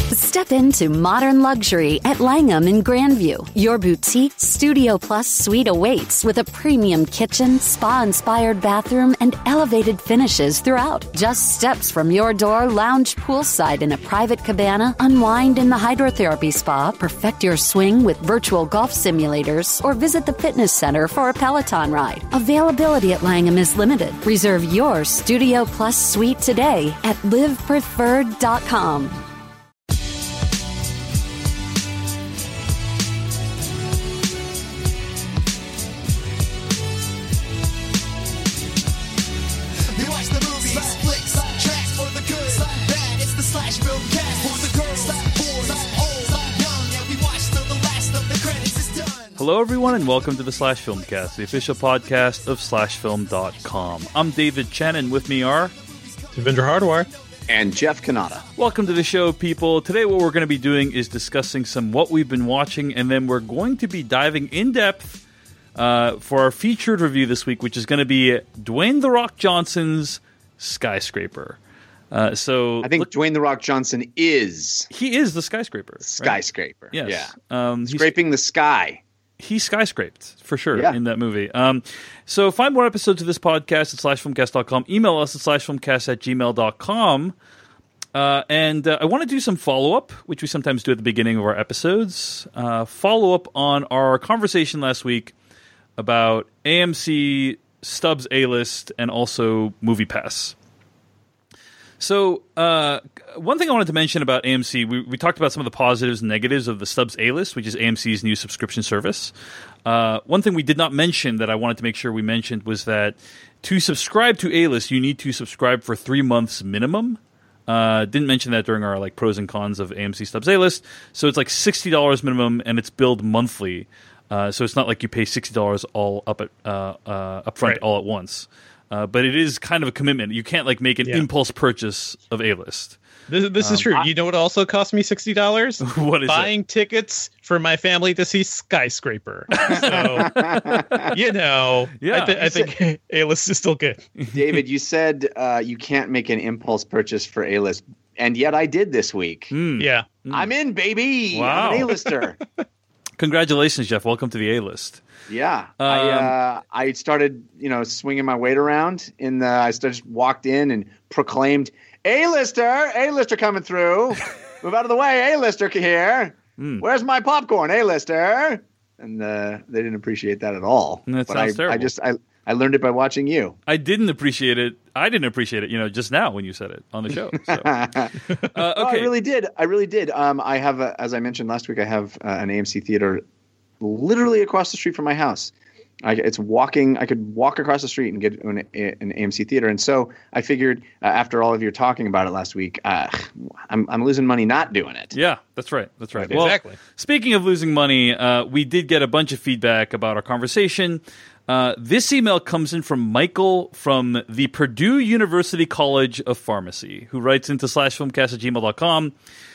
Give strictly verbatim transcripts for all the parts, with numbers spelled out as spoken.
Step into modern luxury at Langham in Grandview. Your boutique Studio Plus suite awaits with a premium kitchen, spa-inspired bathroom, and elevated finishes throughout. Just steps from your door, lounge poolside in a private cabana, unwind in the hydrotherapy spa, perfect your swing with virtual golf simulators, or visit the fitness center for a Peloton ride. Availability at Langham is limited. Reserve your Studio Plus suite today at live preferred dot com. Hello, everyone, and welcome to the Slash Filmcast, the official podcast of slash film dot com. I'm David Chen, and with me are Devendra Hardwar and Jeff Kanata. Welcome to the show, people. Today, what we're going to be doing is discussing some what we've been watching, and then we're going to be diving in depth uh, for our featured review this week, which is going to be Dwayne "The Rock" Johnson's Skyscraper. Uh, so I think look, Dwayne "The Rock" Johnson is he is the skyscraper. Skyscraper. Right? Yes. Yeah. Um, Scraping the sky. He skyscraped, for sure, yeah. in that movie. Um, so find more episodes of this podcast at slash filmcast dot com. Email us at slash filmcast at gmail dot com. Uh, and uh, I want to do some follow-up, which we sometimes do at the beginning of our episodes. Uh, follow-up on our conversation last week about A M C, Stubbs A-List, and also MoviePass. So, uh, one thing I wanted to mention about A M C, we, we talked about some of the positives and negatives of the Stubbs A-List, which is A M C's new subscription service. Uh, one thing we did not mention that I wanted to make sure we mentioned was that to subscribe to A-List, you need to subscribe for three months minimum. Uh, didn't mention that during our like pros and cons of A M C Stubbs A-List. So it's like sixty dollars minimum, and it's billed monthly. Uh, so it's not like you pay sixty dollars all up at uh, uh, upfront right. all at once. Uh, but it is kind of a commitment. You can't like make an yeah. impulse purchase of A-List. This, this um, is true. I, you know what also cost me sixty dollars? What is Buying it? tickets for my family to see Skyscraper. So, you know, yeah. I, th- I think A-List is still good. David, you said uh, you can't make an impulse purchase for A-List, and yet I did this week. Mm. Yeah. Mm. I'm in, baby. Wow. I'm an A-lister. Congratulations, Jeff. Welcome to the A-List. Yeah, um, I uh, I started, you know, swinging my weight around. In the, I just walked in and proclaimed, "A-lister, A-lister coming through. Move out of the way, A-lister here. Mm. Where's my popcorn, A-lister?" And uh, they didn't appreciate that at all. That but sounds I, terrible. I just I, I learned it by watching you. I didn't appreciate it. I didn't appreciate it, you know, just now when you said it on the show. So. uh, okay. Oh, I really did. I really did. Um, I have, a, as I mentioned last week, I have uh, an A M C theater literally across the street from my house. I, it's walking. I could walk across the street and get an, an A M C theater. And so I figured, uh, after all of your talking about it last week, uh, I'm, I'm losing money not doing it. Yeah, that's right. That's right. Right, well, exactly. Speaking of losing money, uh, we did get a bunch of feedback about our conversation. Uh, this email comes in from Michael from the Purdue University College of Pharmacy, who writes into slash filmcast at gmail dot com.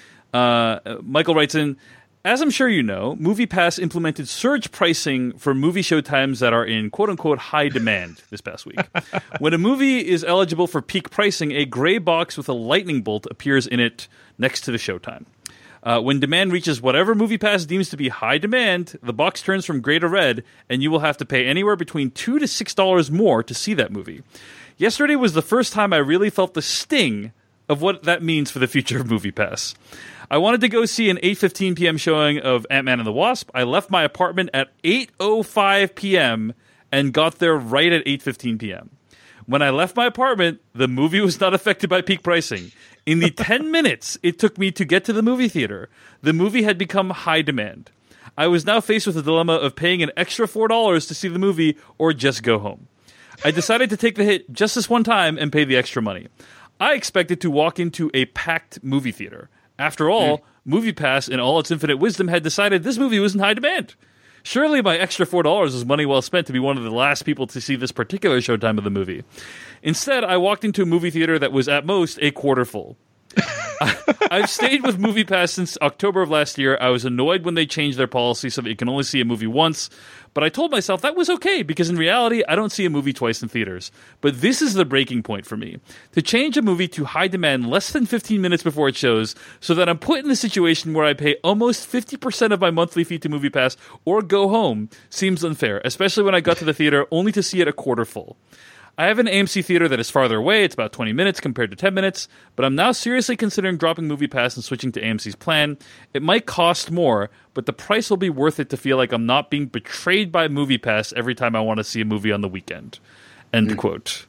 Uh, Michael writes in, as I'm sure you know, MoviePass implemented surge pricing for movie showtimes that are in quote-unquote high demand this past week. When a movie is eligible for peak pricing, a gray box with a lightning bolt appears in it next to the showtime. Uh, when demand reaches whatever MoviePass deems to be high demand, the box turns from gray to red, and you will have to pay anywhere between two to six dollars more to see that movie. Yesterday was the first time I really felt the sting of what that means for the future of MoviePass. I wanted to go see an eight fifteen p.m. showing of Ant-Man and the Wasp. I left my apartment at eight oh five p.m. and got there right at eight fifteen p.m. When I left my apartment, the movie was not affected by peak pricing. In the ten minutes it took me to get to the movie theater, the movie had become high demand. I was now faced with the dilemma of paying an extra four dollars to see the movie or just go home. I decided to take the hit just this one time and pay the extra money. I expected to walk into a packed movie theater. After all, mm. MoviePass, in all its infinite wisdom, had decided this movie was in high demand. Surely my extra four dollars was money well spent to be one of the last people to see this particular showtime of the movie. Instead, I walked into a movie theater that was at most a quarter full. I've stayed with MoviePass since October of last year. I was annoyed when they changed their policy so that you can only see a movie once, but I told myself that was okay because in reality, I don't see a movie twice in theaters. But this is the breaking point for me. To change a movie to high demand less than fifteen minutes before it shows so that I'm put in a situation where I pay almost fifty percent of my monthly fee to MoviePass or go home seems unfair, especially when I got to the theater only to see it a quarter full. I have an A M C theater that is farther away. It's about twenty minutes compared to ten minutes, but I'm now seriously considering dropping MoviePass and switching to A M C's plan. It might cost more, but the price will be worth it to feel like I'm not being betrayed by MoviePass every time I want to see a movie on the weekend. End mm. quote.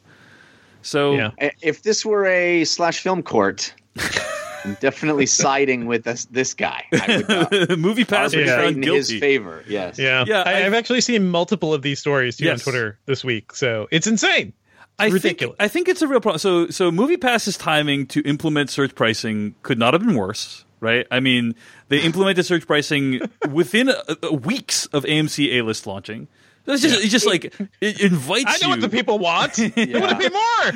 So, yeah. If this were a slash film court, I'm definitely siding with this, this guy. I would, uh, MoviePass would yeah. be in guilty. his favor. Yes. Yeah. Yeah, I, I- I've actually seen multiple of these stories too Yes. on Twitter this week, so it's insane. I ridiculous. Think, I think it's a real problem. So, so MoviePass's timing to implement surge pricing could not have been worse, right? I mean, they implemented surge pricing within a, a weeks of A M C A-List launching. It's just, it's just like it invites I know you. what the people want. They want to pay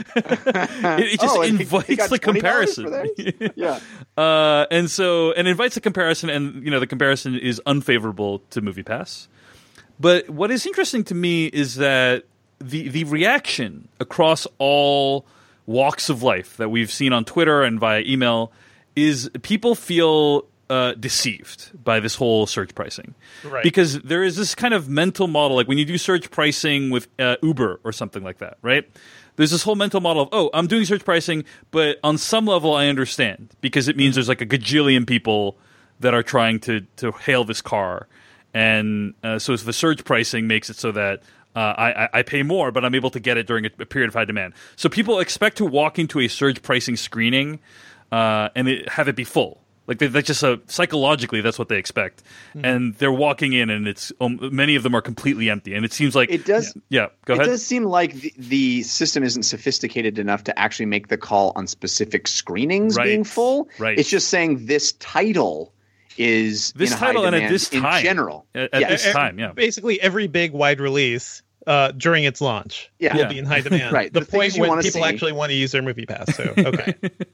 more. It, it just Oh, and he- invites he got the twenty dollars comparison. for theirs? Yeah. Uh, and so, and invites a comparison, and you know, the comparison is unfavorable to MoviePass. But what is interesting to me is that the the reaction across all walks of life that we've seen on Twitter and via email is people feel uh, deceived by this whole surge pricing, Right. because there is this kind of mental model, like when you do surge pricing with uh, Uber or something like that, right? There's this whole mental model of, oh, I'm doing surge pricing, but on some level I understand because it means there's like a gajillion people that are trying to to hail this car, and uh, so the surge pricing makes it so that uh, I, I pay more, but I'm able to get it during a, a period of high demand. So people expect to walk into a surge pricing screening uh, and it, have it be full. Like they, that's just a, psychologically, that's what they expect, mm-hmm. and they're walking in, and it's um, many of them are completely empty, and it seems like It does. Yeah, go It ahead. does seem like the, the system isn't sophisticated enough to actually make the call on specific screenings Right. being full. Right. It's just saying this title is This in title high and at demand this in time. general. At- at Yeah. this E- time, yeah. Basically, every big wide release uh, during its launch Yeah. will Yeah. be in high demand. Right. The, The point things you when wanna people see. actually want to use their movie pass. So okay.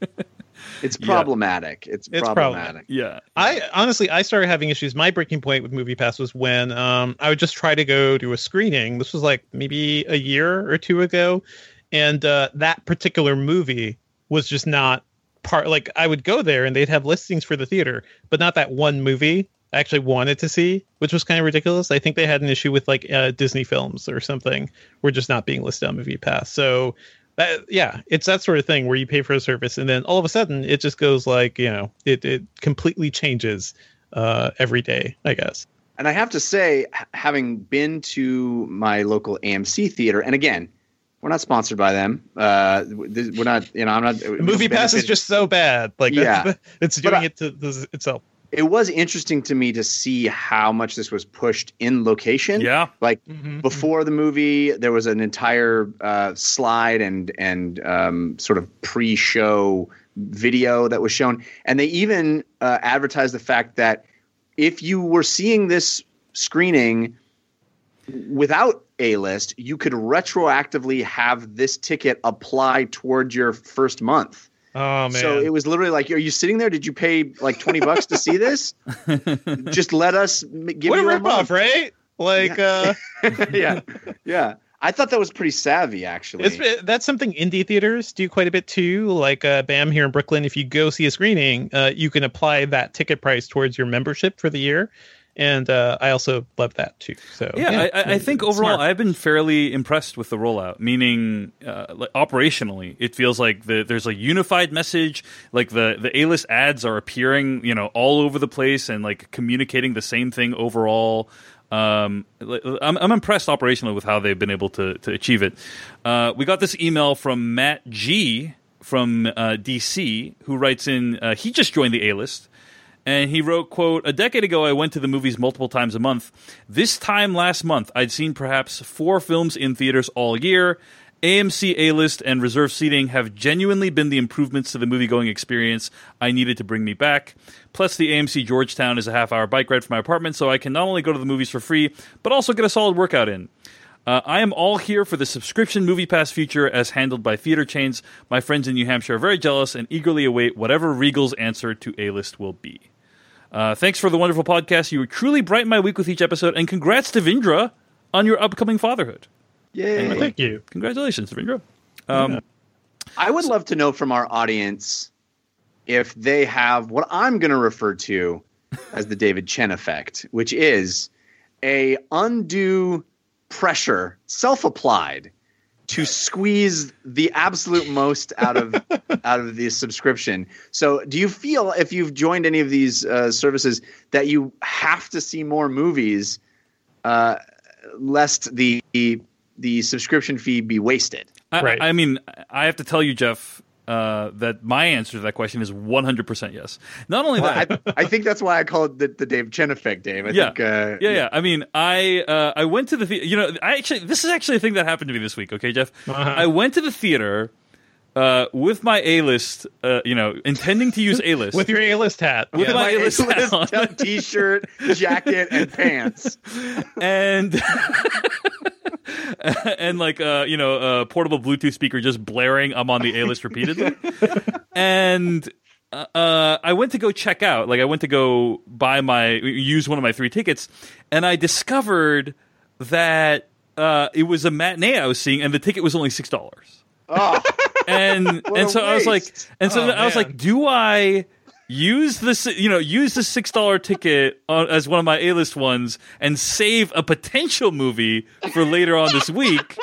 It's problematic. It's, It's problematic. Yeah, I honestly, I started having issues. My breaking point with MoviePass was when um, I would just try to go to a screening. This was like maybe a year or two ago, and uh, that particular movie was just not part. Like I would go there and they'd have listings for the theater, but not that one movie I actually wanted to see, which was kind of ridiculous. I think they had an issue with like uh, Disney films or something. Were just not being listed on MoviePass. So. That, yeah, it's that sort of thing where you pay for a service and then all of a sudden it just goes like, you know, it, it completely changes uh, every day, I guess. And I have to say, h- having been to my local A M C theater, and again, we're not sponsored by them. Uh, th- we're not, you know, I'm not. Movie Pass is just so bad. Like, Yeah. that's, it's But doing I- it to this itself. It was interesting to me to see how much this was pushed in location. Yeah. Like Mhm. before the movie, there was an entire uh, slide and and um, sort of pre-show video that was shown, and they even uh, advertised the fact that if you were seeing this screening without A-list, you could retroactively have this ticket apply toward your first month. Oh, man. So it was literally like, are you sitting there? Did you pay like twenty bucks to see this? Just let us m- give what a you a ripoff, month. right? Like, uh, yeah, yeah. I thought that was pretty savvy, actually. it's, that's something indie theaters do quite a bit too. Like uh, BAM here in Brooklyn, if you go see a screening, uh, you can apply that ticket price towards your membership for the year. And uh, I also love that too. So Yeah, I, I think it's overall smart. I've been fairly impressed with the rollout. Meaning, uh, like operationally, it feels like the, there's a unified message. Like the the A-list ads are appearing, you know, all over the place and like communicating the same thing overall. Um, I'm, I'm impressed operationally with how they've been able to to achieve it. Uh, we got this email from Matt G from uh, D C who writes in. Uh, he just joined the A-list. And he wrote, quote, "A decade ago, I went to the movies multiple times a month. This time last month, I'd seen perhaps four films in theaters all year. A M C A-list and reserved seating have genuinely been the improvements to the movie-going experience I needed to bring me back. Plus, the A M C Georgetown is a half-hour bike ride from my apartment, so I can not only go to the movies for free, but also get a solid workout in. Uh, I am all here for the subscription Movie Pass feature as handled by theater chains. My friends in New Hampshire are very jealous and eagerly await whatever Regal's answer to A-List will be. Uh, thanks for the wonderful podcast. You truly brighten my week with each episode, and congrats, Devindra, on your upcoming fatherhood. Yay. Well, thank you. Congratulations, Devindra. Um, Yeah. I would love to know from our audience if they have what I'm going to refer to as the David Chen effect, which is a undue pressure, self-applied, to squeeze the absolute most out of out of the subscription. So do you feel, if you've joined any of these uh, services, that you have to see more movies uh, lest the the subscription fee be wasted? I, Right. I mean, I have to tell you, Jeff, uh, that my answer to that question is one hundred percent yes. Not only Well, that, I, I think that's why I call it the, the Dave Chen effect, Dave. I yeah, think, uh, yeah, yeah. I mean, I uh, I went to the theater. You know, I actually this is actually a thing that happened to me this week. Okay, Jeff, Uh-huh. I went to the theater uh, with my A-list. Uh, you know, intending to use A-list With your A-list hat. With Yeah. my A-list A-list hat on. t-shirt, jacket, and pants. and. and like uh, you know, a portable Bluetooth speaker just blaring. I'm on the A-list repeatedly, and uh, uh, I went to go check out. Like I went to go buy my use one of my three tickets, and I discovered that uh, it was a matinee I was seeing, and the ticket was only six dollars. Oh, And What and a so I was like, waste. and so Oh, I was man. like, do I? Use this, you know, use the six dollar ticket on, as one of my A-list ones, and save a potential movie for later on this week,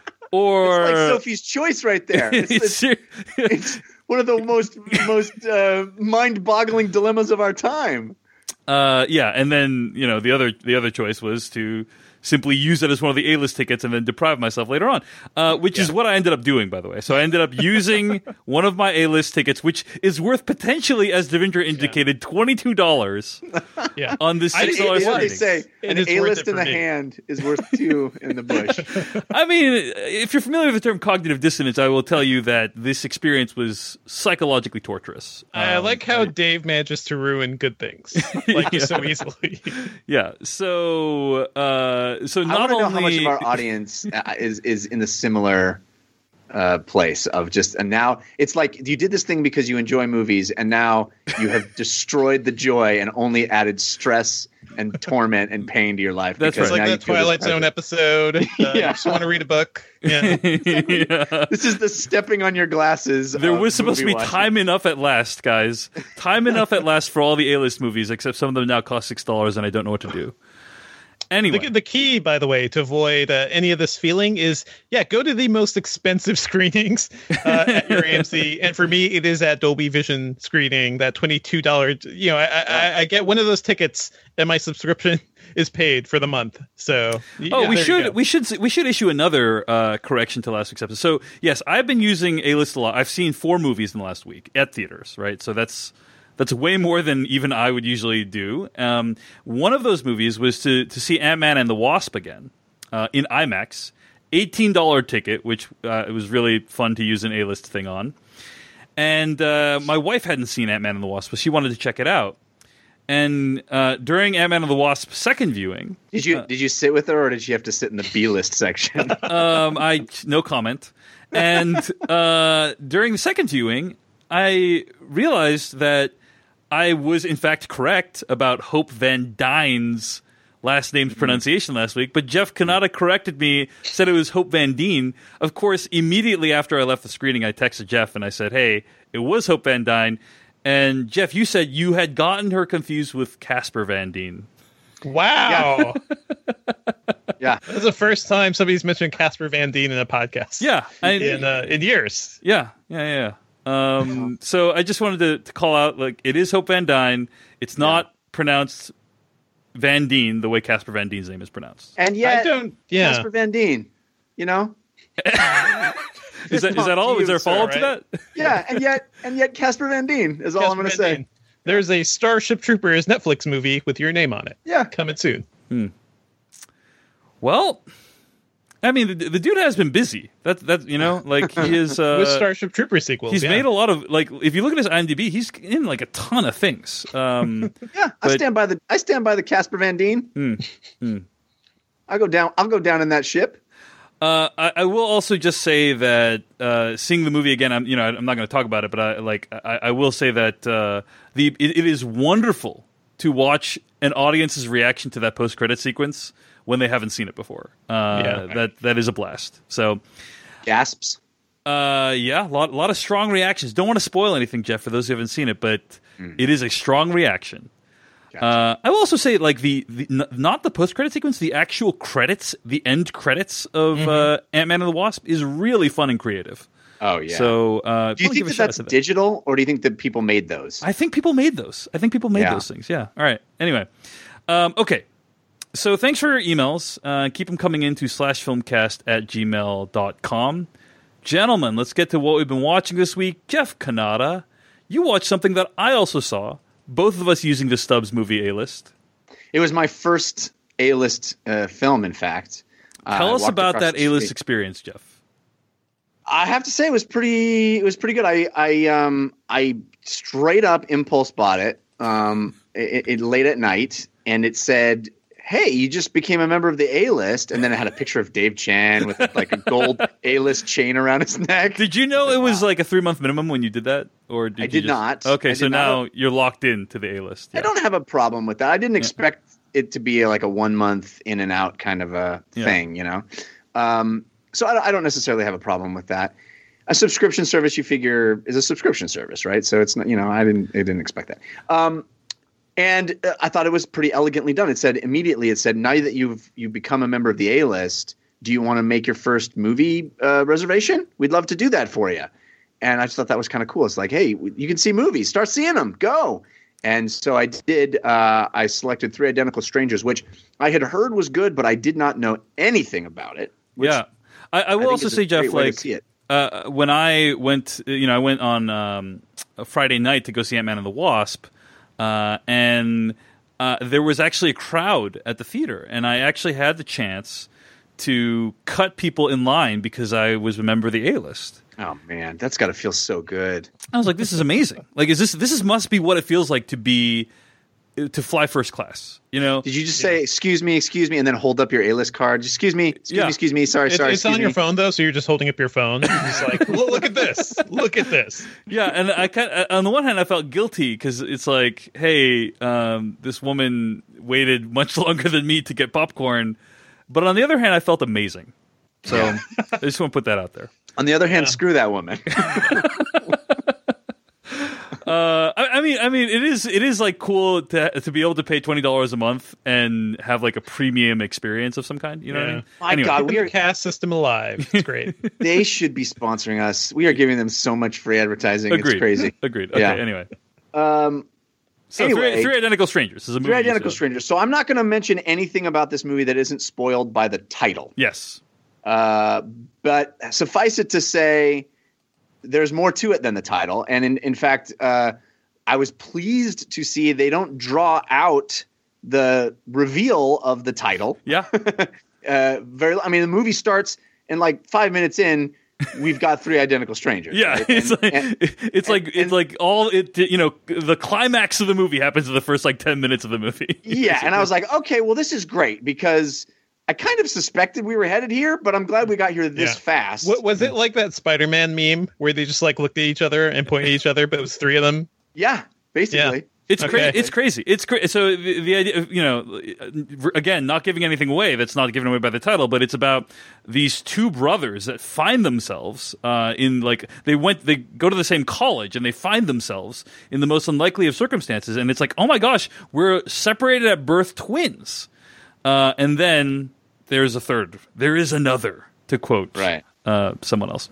or like Sophie's Choice right there. It's, it's, it's- it's one of the most most uh, mind-boggling dilemmas of our time. uh, yeah, and then you know the other the other choice was to simply use it as one of the A-list tickets and then deprive myself later on, uh, which is what I ended up doing, by the way. So I ended up using one of my A-list tickets, which is worth potentially, as Devindra indicated, twenty-two dollars Yeah. on the I- six it- dollars it- What they screening. say, It an is worth A-list it in for the me. hand is worth two in the bush. I mean, if you're familiar with the term cognitive dissonance, I will tell you that this experience was psychologically torturous. I Um, like how Dave manages to ruin good things like Yeah. so easily. Yeah. So, uh, so I not want to know only how much of our audience uh, is is in the similar uh, place of just, and now it's like you did this thing because you enjoy movies, and now you have destroyed the joy and only added stress and torment and pain to your life. That's because right. Like now that you feel this Twilight Zone pressure. episode. Uh, Yeah. You just want to read a book. Yeah. Yeah. This is the stepping on your glasses. There of was supposed to be movie watching. time enough at last, guys. Time enough at last for all the A-list movies, except some of them now cost six dollars, and I don't know what to do. Anyway, The, the key, by the way, to avoid uh, any of this feeling is, yeah, go to the most expensive screenings uh, at your A M C. And for me, it is at Dolby Vision screening, that twenty-two dollars. You know, I, I, I get one of those tickets, and my subscription is paid for the month. So, y- Oh, yeah, we there you should go. we should we should issue another uh, correction to last week's episode. So yes, I've been using A-List a lot. I've seen four movies in the last week at theaters, right? So that's that's way more than even I would usually do. Um, one of those movies was to to see Ant-Man and the Wasp again uh, in IMAX, eighteen dollar ticket, which uh, it was really fun to use an A-List thing on. And uh, my wife hadn't seen Ant-Man and the Wasp, but she wanted to check it out. And uh, during Ant-Man and the Wasp second viewing, Did you did you sit with her, or did she have to sit in the B list section? Um, I no comment. And uh, during the second viewing, I realized that I was in fact correct about Hope Van Dyne's last name's pronunciation last week, but Jeff Kanata corrected me, said it was Hope Van Dyne. Of course, immediately after I left the screening, I texted Jeff and I said, "Hey, it was Hope Van Dyne." And Jeff, you said you had gotten her confused with Casper Van Dien. Wow. Yeah. That's the first time somebody's mentioned Casper Van Dien in a podcast. Yeah, I, In, uh, in years. Yeah, yeah, yeah. Um, so I just wanted to, to call out, like, it is Hope Van Dyne. It's not pronounced Van Dien the way Casper Van Dien's name is pronounced. And I yet, don't, yeah. Casper Van Dien, you know? Is that is that all? Is there a you, sir, follow up to right? that? Yeah, and yet, and yet, Casper Van Dien is all I'm Casper going to Van say. Dien. There's a Starship Troopers Netflix movie with your name on it. Yeah. Coming soon. Well, I mean, the, the dude has been busy. That's that you know, like he is. Uh, with Starship Troopers sequels. he's yeah. made a lot of like. If you look at his IMDb, he's in like a ton of things. Um, Yeah, I But- stand by the I stand by the Casper Van Dien. Hmm, hmm. I go down. I'll go down in that ship. Uh, I, I will also just say that uh, seeing the movie again, I'm you know I'm not going to talk about it, but I like I, I will say that uh, the it, it is wonderful to watch an audience's reaction to that post credit sequence when they haven't seen it before. Uh, Yeah. that that is a blast. So. Gasps. Uh, yeah, a lot, lot of strong reactions. Don't want to spoil anything, Jeff, for those who haven't seen it, but Mm. it is a strong reaction. Gotcha. Uh, I will also say, like the, the n- not the post credit sequence, the actual credits, the end credits of Mm-hmm. uh, Ant Man and the Wasp is really fun and creative. Oh yeah. So, uh, do you wanna think give a that shout out that's to that. digital, or do you think that people made those? I think people made those. I think people made Yeah. those things. Yeah. All right. Anyway, um, okay. So thanks for your emails. Uh, keep them coming into slash filmcast at gmail dot com. Gentlemen, let's get to what we've been watching this week. Jeff Kanata, you watched something that I also saw. Both of us using the Stubbs movie A-list. It was my first A-list uh, film, in fact. Uh, Tell I us walked about across that the A-list street. experience, Jeff. I have to say it was pretty. It was pretty good. I I um I straight up impulse bought it. Um, it, it late at night, and it said, "Hey, you just became a member of the A-list," and then it had a picture of Dave Chan with like a gold A-list chain around his neck. Did you know it was like a three-month minimum when you did that? Or did I you did just- not. Okay, I so did not. now you're locked into the A-list. I Yeah. don't have a problem with that. I didn't expect it to be like a one month in and out kind of a Yeah. thing, you know? Um, so I don't, I don't necessarily have a problem with that. A subscription service, you figure, is a subscription service, right? So it's not, you know, I didn't, I didn't expect that. Um, and uh, I thought it was pretty elegantly done. It said immediately, it said, now that you've, you've become a member of the A-list, do you want to make your first movie uh, reservation? We'd love to do that for you. And I just thought that was kind of cool. It's like, hey, you can see movies. Start seeing them. Go. And so I did. Uh, I selected Three Identical Strangers, which I had heard was good, but I did not know anything about it. Which Yeah. I, I will think also is a say, Jeff, great way to like, see it. uh, when I went, you know, I went on um, a Friday night to go see Ant-Man and the Wasp, uh, and uh, there was actually a crowd at the theater, and I actually had the chance to cut people in line because I was a member of the A-list. Oh man, that's got to feel so good. I was like, "This is amazing! Like, is this this is must be what it feels like to be to fly first class?" You know? Did you just say "excuse me, excuse me" and then hold up your A-list card? Excuse me, excuse Yeah. me, excuse me. Sorry, It's, sorry. it's excuse on your me. phone though, so you're just holding up your phone. It's like, "Look- look at this, look at this. Yeah, and I kind on the one hand I felt guilty because it's like, hey, um, this woman waited much longer than me to get popcorn, but on the other hand, I felt amazing. So I just want to put that out there. On the other hand, screw that woman. Uh, I, I mean, I mean, it is it is like cool to to be able to pay twenty dollars a month and have like a premium experience of some kind. You know what I Yeah. mean? My Anyway. God, Keeping we are. the cast system alive. It's great. They should be sponsoring us. We are giving them so much free advertising. Agreed. It's crazy. Agreed. Okay. Yeah. Anyway, Um, so Anyway. three, three Identical Strangers is a movie. Three you Identical said. Strangers. So I'm not going to mention anything about this movie that isn't spoiled by the title. Yes. Uh, but suffice it to say, there's more to it than the title. And in, in fact, uh, I was pleased to see they don't draw out the reveal of the title. Yeah. Uh, very. I mean, the movie starts and like five minutes in, we've got three identical strangers. Yeah, right? it's And- like and- it's like and- it's like all it you know the climax of the movie happens in the first like ten minutes of the movie. yeah, and I was like, okay, well, this is great because I kind of suspected we were headed here, but I'm glad we got here this Yeah. fast. What was it like that Spider-Man meme where they just like looked at each other and pointed at each other, but it was three of them? Yeah, basically. It's Okay. crazy. It's crazy. It's cra- so the, the idea, of, you know, again, not giving anything away. That's not given away by the title, but it's about these two brothers that find themselves uh, in like they went, they go to the same college, and they find themselves in the most unlikely of circumstances, and it's like, oh my gosh, we're separated at birth, twins, uh, and then there's a third. There is another, to quote Right. uh, someone else.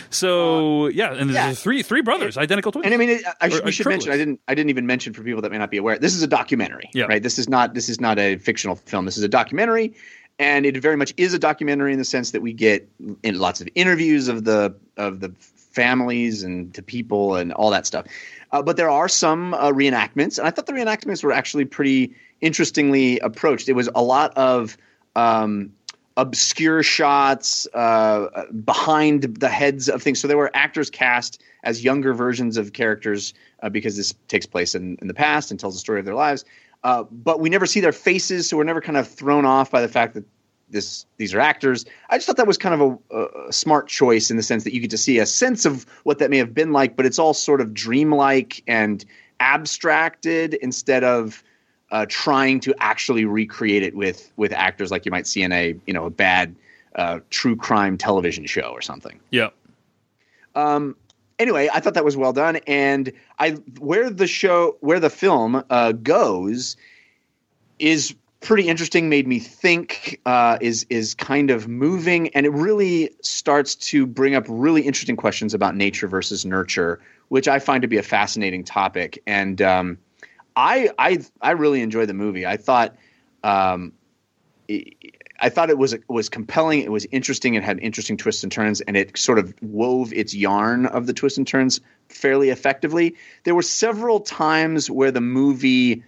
So yeah, and there's yeah. three three brothers, identical twins. And I mean, it, I, Or- should, or we should triplets. mention. I didn't. I didn't even mention for people that may not be aware. This is a documentary, Yeah. right? This is not. This is not a fictional film. This is a documentary, and it very much is a documentary in the sense that we get in lots of interviews of the of the families and to people and all that stuff. Uh, but there are some uh, reenactments, and I thought the reenactments were actually pretty interestingly approached. It was a lot of um, obscure shots uh, behind the heads of things. So there were actors cast as younger versions of characters uh, because this takes place in, in the past and tells the story of their lives. Uh, but we never see their faces, so we're never kind of thrown off by the fact that this these are actors. I just thought that was kind of a, a smart choice in the sense that you get to see a sense of what that may have been like, but it's all sort of dreamlike and abstracted instead of uh, trying to actually recreate it with with actors like you might see in a you know a bad uh, true crime television show or something. Yeah. Um. Anyway, I thought that was well done, and I where the show where the film uh, goes is pretty interesting. Made me think. Uh, is is kind of moving, and it really starts to bring up really interesting questions about nature versus nurture, which I find to be a fascinating topic. And um, I I I really enjoyed the movie. I thought. Um, it, I thought it was was compelling. It was interesting. It had interesting twists and turns, and it sort of wove its yarn of the twists and turns fairly effectively. There were several times where the movie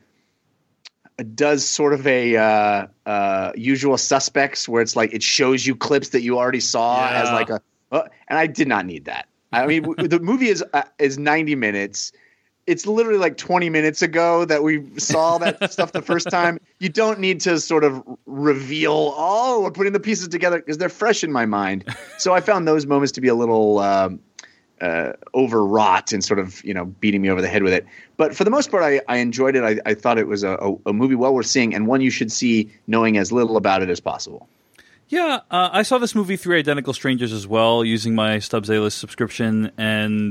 does sort of a uh, uh, Usual Suspects, where it's like it shows you clips that you already saw yeah. as like a, uh, and I did not need that. I mean, the movie is uh, is ninety minutes. It's literally like twenty minutes ago that we saw that stuff the first time. You don't need to sort of reveal, oh, we're putting the pieces together because they're fresh in my mind. So I found those moments to be a little um, uh, overwrought and sort of, you know, beating me over the head with it. But for the most part, I, I enjoyed it. I, I thought it was a, a, a movie well worth seeing and one you should see knowing as little about it as possible. Yeah, uh, I saw this movie, Three Identical Strangers, as well, using my Stubbs A-List subscription, and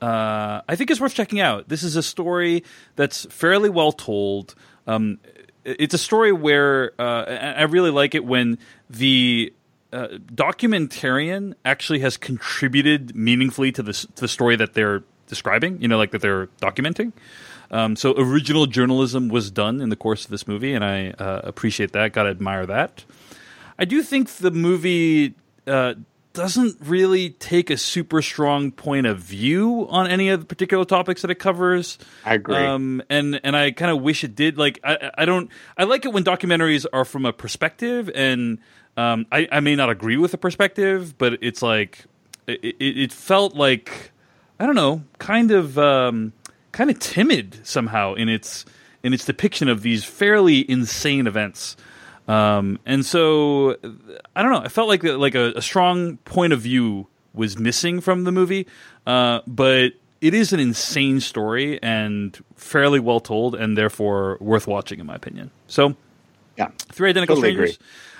uh, I think it's worth checking out. This is a story that's fairly well told. Um, it's a story where uh, I really like it when the uh, documentarian actually has contributed meaningfully to the, to the story that they're describing, you know, like that they're documenting. Um, so original journalism was done in the course of this movie, and I uh, appreciate that. Got to admire that. I do think the movie uh, doesn't really take a super strong point of view on any of the particular topics that it covers. I agree. Um, and, and I kind of wish it did. Like, I, I don't, I like it when documentaries are from a perspective, and um, I, I may not agree with the perspective, but it's like, it, it, it felt like, I don't know, kind of, um, kind of timid somehow in its, in its depiction of these fairly insane events. Um, and so I don't know. I felt like like a, a strong point of view was missing from the movie, uh, but it is an insane story and fairly well told, and therefore worth watching, in my opinion. So, yeah, Three Identical totally Strangers.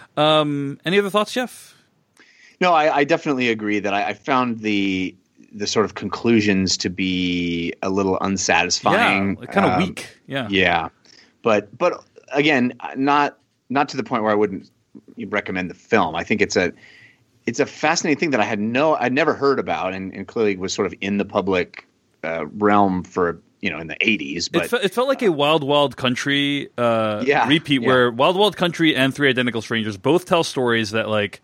Um, any other thoughts, Jeff? No, I, I definitely agree that I, I found the the sort of conclusions to be a little unsatisfying, Yeah, kind of um, weak. Yeah, yeah, but but again, not. Not to the point where I wouldn't recommend the film. I think it's a it's a fascinating thing that I had no I'd never heard about, and, and clearly was sort of in the public uh, realm for you know in the eighties. But it, fe- it felt like a Wild Wild Country uh, yeah, repeat, yeah. where Wild Wild Country and Three Identical Strangers both tell stories that like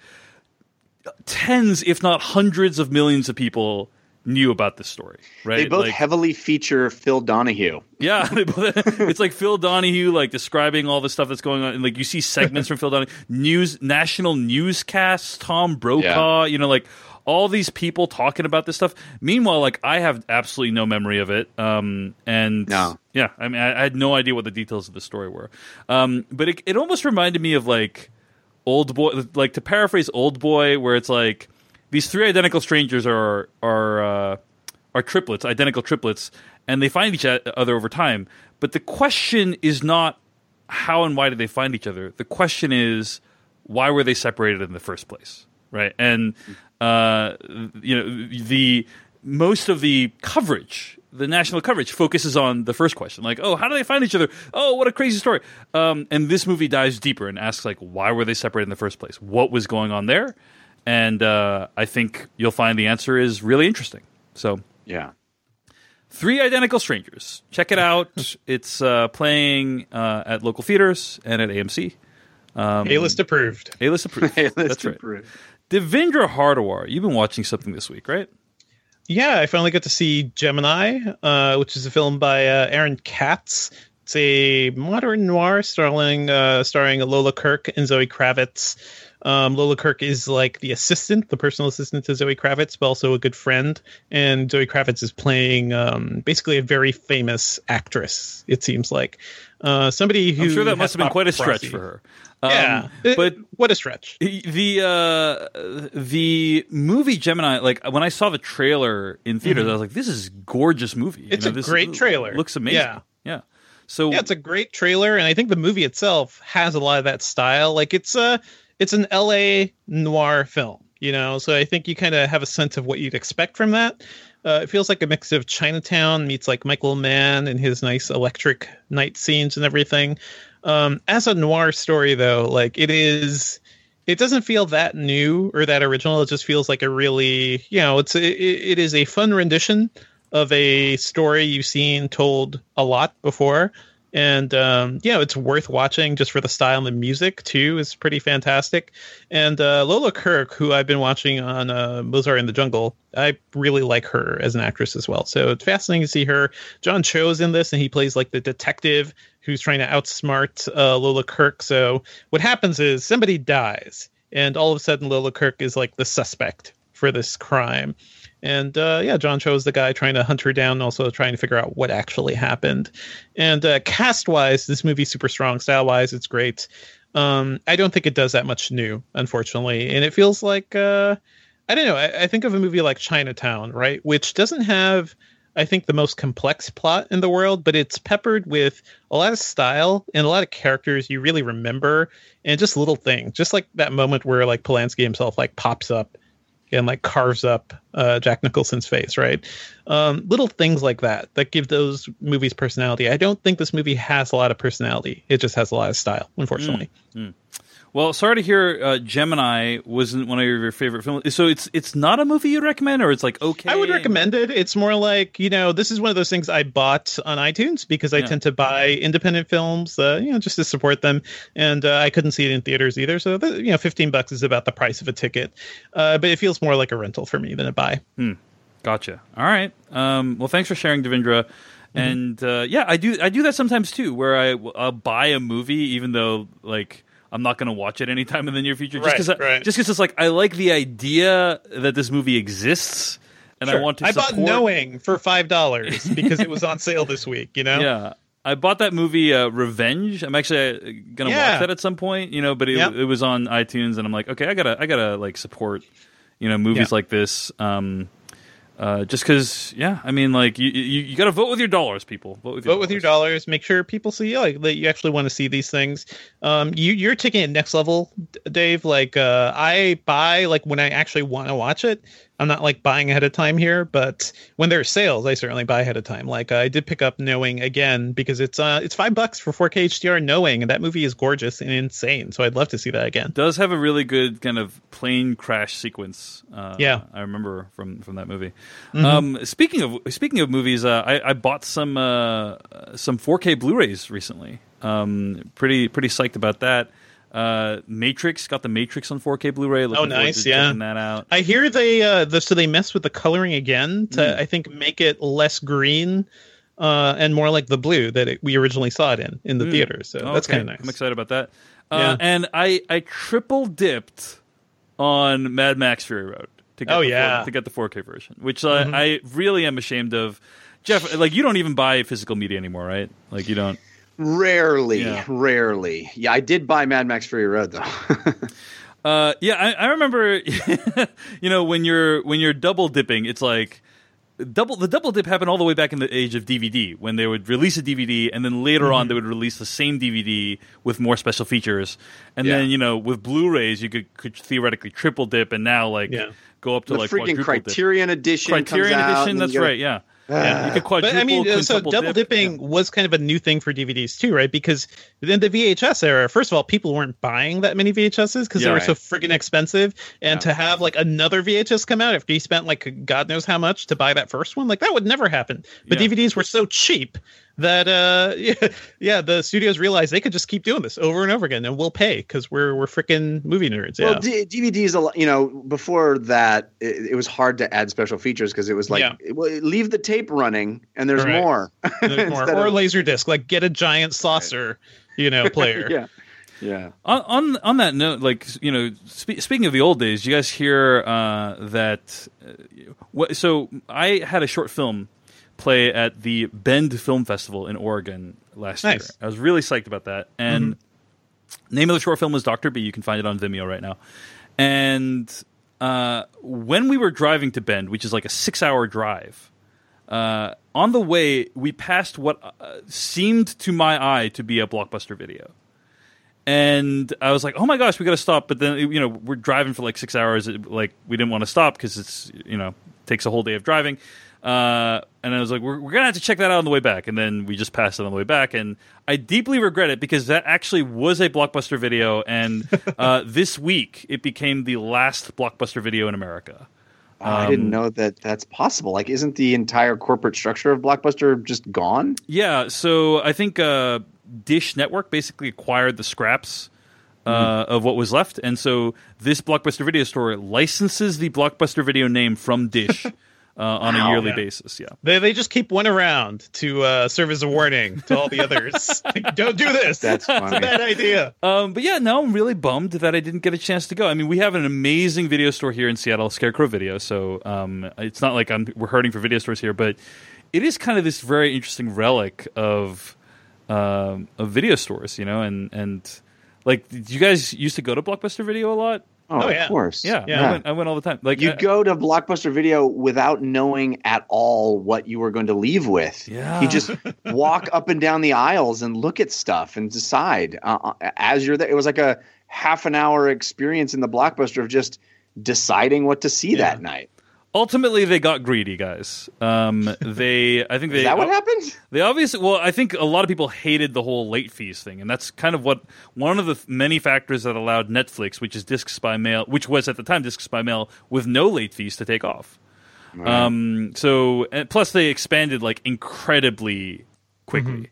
tens, if not hundreds, of millions of people knew about this story, right? They both like, heavily feature Phil Donahue. Yeah, it's like Phil Donahue, like describing all the stuff that's going on, and like you see segments from Phil Donahue, news, national newscasts, Tom Brokaw, yeah. you know, like all these people talking about this stuff. Meanwhile, like I have absolutely no memory of it, um, and no. yeah, I mean, I, I had no idea what the details of the story were, um, but it, it almost reminded me of like Old Boy, like to paraphrase Old Boy, where it's like. These three identical strangers are are uh, are triplets, identical triplets, and they find each other over time. But the question is not how and why did they find each other. The question is why were they separated in the first place, right? And uh, you know the most of the coverage, the national coverage, focuses on the first question, like, oh, how do they find each other? Oh, what a crazy story! Um, and this movie dives deeper and asks, like, why were they separated in the first place? What was going on there? And uh, I think you'll find the answer is really interesting. So, yeah. Three Identical Strangers. Check it out. It's uh, playing uh, at local theaters and at A M C. Um, A-list approved. A-list approved. A-list That's right. approved. Devendra Hardawar. You've been watching something this week, right? Yeah, I finally got to see Gemini, uh, which is a film by uh, Aaron Katz. It's a modern noir starring uh, starring Lola Kirk and Zoe Kravitz. Um, Lola Kirk is like the assistant, the personal assistant to Zoe Kravitz, but also a good friend. And Zoe Kravitz is playing um, basically a very famous actress, it seems like. Uh, somebody who I'm sure that must have been quite a stretch paparazzi. for her. Yeah, Um, but what a stretch. the uh, the movie Gemini, like when I saw the trailer in theaters, Mm-hmm. I was like, "This is a gorgeous movie." You It's know, a this great trailer. Looks amazing. Yeah. yeah. So Yeah, it's a great trailer, and I think the movie itself has a lot of that style. Like it's a, it's an L A noir film, you know. So I think you kind of have a sense of what you'd expect from that. Uh, it feels like a mix of Chinatown meets like Michael Mann and his nice electric night scenes and everything. Um, as a noir story, though, like it is, it doesn't feel that new or that original. It just feels like a really, you know, it's a, it, it is a fun rendition of a story you've seen told a lot before. And, um, you know, it's worth watching just for the style and the music, too, is pretty fantastic. And uh, Lola Kirk, who I've been watching on uh, Mozart in the Jungle, I really like her as an actress as well. So it's fascinating to see her. John Cho's in this, and he plays like the detective who's trying to outsmart uh, Lola Kirk. So what happens is somebody dies, and all of a sudden Lola Kirk is like the suspect for this crime. And uh, yeah, John Cho is the guy trying to hunt her down, and also trying to figure out what actually happened. And uh, cast-wise, this movie's super strong. Style-wise, it's great. Um, I don't think it does that much new, unfortunately. And it feels like, uh, I don't know, I, I think of a movie like Chinatown, right? Which doesn't have, I think, the most complex plot in the world, but it's peppered with a lot of style and a lot of characters you really remember, and just little things. Just like that moment where like Polanski himself like pops up and like carves up uh, Jack Nicholson's face, right? Um, little things like that that give those movies personality. I don't think this movie has a lot of personality. It just has a lot of style, unfortunately. Mm, mm. Well, sorry to hear uh, Gemini wasn't one of your favorite films. So it's it's not a movie you'd recommend, or it's like okay? I would recommend it. It's more like, you know, this is one of those things I bought on iTunes because I Yeah. tend to buy independent films, uh, you know, just to support them. And uh, I couldn't see it in theaters either. So, the, you know, fifteen bucks is about the price of a ticket. Uh, but it feels more like a rental for me than a buy. Hmm. Gotcha. All right. Um, well, thanks for sharing, Devindra. Mm-hmm. And uh, yeah, I do I do that sometimes too, where I I'll buy a movie even though like I'm not going to watch it anytime in the near future, just Right, because right. just because it's like I like the idea that this movie exists, and Sure. I want to. I support... bought Knowing for five dollars because it was on sale this week, you know? Yeah, I bought that movie uh, Revenge. I'm actually uh, gonna Yeah. watch that at some point, you know. But it, Yep. it was on iTunes, and I'm like, okay, I gotta I gotta like support, you know, movies Yeah. like this. Um, Uh, just because, yeah, I mean, like you, you, you got to vote with your dollars, people. Vote with your Vote with your dollars. Make sure people see like that you actually want to see these things. Um, you you're taking it next level, D- Dave. Like uh, I buy like when I actually want to watch it. I'm not like buying ahead of time here, but when there's sales, I certainly buy ahead of time. Like I did pick up Knowing again because it's uh it's five bucks for four K H D R Knowing, and that movie is gorgeous and insane. So I'd love to see that again. Does have a really good kind of plane crash sequence. Uh, Yeah. I remember from, from that movie. Mm-hmm. Um, speaking of speaking of movies, uh, I, I bought some uh, some four K Blu-rays recently. Um, pretty pretty psyched about that. Uh, Matrix, got the Matrix on four K Blu-ray. Looking Oh, forward nice, to yeah. checking that out. I hear they uh the, so they mess with the coloring again to Mm. I think make it less green. Uh, and more like the blue that it, we originally saw it in in the Mm. theater. So Oh, that's okay. kind of nice. I'm excited about that. Uh, Yeah. And I, I triple dipped on Mad Max Fury Road to get Oh, the yeah. four, to get the four K version, which uh, I really am ashamed of. Jeff, like you don't even buy physical media anymore, right? Like you don't. Rarely, Yeah. rarely. Yeah, I did buy Mad Max Fury Road though. Uh, yeah, I, I remember. You know, when you're when you're double dipping, it's like. Double the double dip happened all the way back in the age of D V D when they would release a D V D and then later Mm-hmm. on they would release the same D V D with more special features, and Yeah. then you know with Blu-rays you could, could theoretically triple dip and now like Yeah. go up to the like freaking quadruple Criterion dip. edition. Criterion comes out, edition. and That's you gotta- right. Yeah. Yeah, you could But quadruple. I mean, uh, so quintuple double dip. dipping Yeah. was kind of a new thing for D V Ds too, right? Because in the V H S era, first of all, people weren't buying that many V H Ses because Yeah, they were right. so friggin' expensive. And Yeah. to have like another V H S come out after you spent like God knows how much to buy that first one, like that would never happen. But Yeah. D V Ds were so cheap that uh yeah, yeah the studios realized they could just keep doing this over and over again, and we'll pay because we're we're freaking movie nerds. Yeah. Well, D- DVDs, a lot, you know, before that, it, it was hard to add special features because it was like, Yeah. well, leave the tape running and there's Correct. more. There's more. Instead Or of- laser disc, like get a giant saucer, you know, player. yeah, yeah. On, on on that note, like you know, spe- speaking of the old days, you guys hear uh, that? Uh, what, so I had a short film play at the Bend Film Festival in Oregon last Nice. year. I was really psyched about that. And name of the short film was Doctor B. You can find it on Vimeo right now. And uh, when we were driving to Bend, which is like a six-hour drive, uh, on the way we passed what uh, seemed to my eye to be a Blockbuster Video. And I was like, "Oh my gosh, we got to stop!" But then, you know, we're driving for like six hours. It, like we didn't want to stop because it's, you know, takes a whole day of driving. Uh, and I was like, "We're, we're gonna have to check that out on the way back." And then we just passed it on the way back, and I deeply regret it because that actually was a Blockbuster Video. And uh, this week, it became the last Blockbuster Video in America. Oh, I didn't Um, know that that's possible. Like, isn't the entire corporate structure of Blockbuster just gone? Yeah, so I think uh, Dish Network basically acquired the scraps uh, of what was left, and so this Blockbuster Video store licenses the Blockbuster Video name from Dish uh, on a Wow. yearly Yeah. basis. Yeah, They they just keep one around to uh, serve as a warning to all the others. Like, don't do this. That's It's funny. a bad idea. um, but yeah, no, I'm really bummed that I didn't get a chance to go. I mean, we have an amazing video store here in Seattle, Scarecrow Video. So um, it's not like I'm we're hurting for video stores here, but it is kind of this very interesting relic of um, of video stores, you know, and and like, did you guys used to go to Blockbuster Video a lot? Oh, Oh, of yeah. course. Yeah, Yeah. I, went, I went all the time. Like You I- go to Blockbuster Video without knowing at all what you were going to leave with. Yeah. You just walk up and down the aisles and look at stuff and decide uh, as you're there. It was like a half an hour experience in the Blockbuster of just deciding what to see that night. ultimately they got greedy, guys. Um, they, I think they. Is that what happened? They obviously, well, I think a lot of people hated the whole late fees thing, and that's kind of what one of the many factors that allowed Netflix, which is discs by mail, which was at the time discs by mail with no late fees, to take off. Um, so, and plus they expanded like incredibly quickly.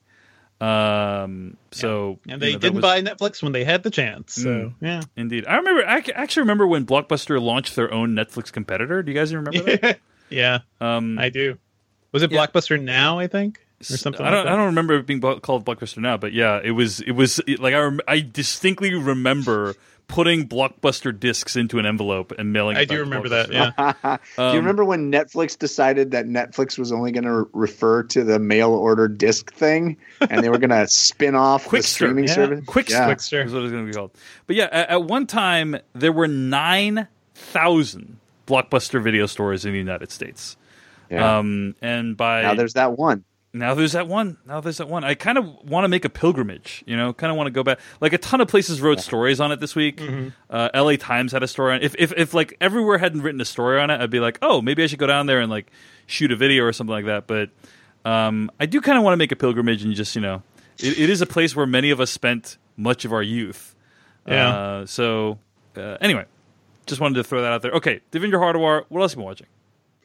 Um, so And they you know, that didn't was- buy Netflix when they had the chance. So, yeah. Indeed, I remember. I actually remember when Blockbuster launched their own Netflix competitor. Do you guys remember that? Yeah, Um, I do. Was it yeah. Blockbuster Now, I think? Or something I don't. like that? I don't remember it being blo- called Blockbuster Now, but yeah, it was. It was it- like I. Rem- I distinctly remember putting Blockbuster discs into an envelope and mailing. It I back do to remember Blockbuster. that, yeah. Do Um, you remember when Netflix decided that Netflix was only going to refer to the mail order disc thing, and they were going to spin off the Quickster, streaming yeah. service? Quickster Yeah. Quickster. is what it's going to be called. But yeah, at, at one time there were nine thousand Blockbuster video stores in the United States. Yeah. Um, and by Now there's that one. Now there's that one. Now there's that one. I kind of want to make a pilgrimage, you know, kind of want to go back. Like a ton of places wrote stories on it this week. Mm-hmm. Uh, L A Times had a story on it. If, if, if like everywhere hadn't written a story on it, I'd be like, oh, maybe I should go down there and like shoot a video or something like that. But um, I do kind of want to make a pilgrimage and just, you know, it, it is a place where many of us spent much of our youth. Yeah. Uh, so uh, anyway, just wanted to throw that out there. Okay, Devinder Hardawar, what else have you been watching?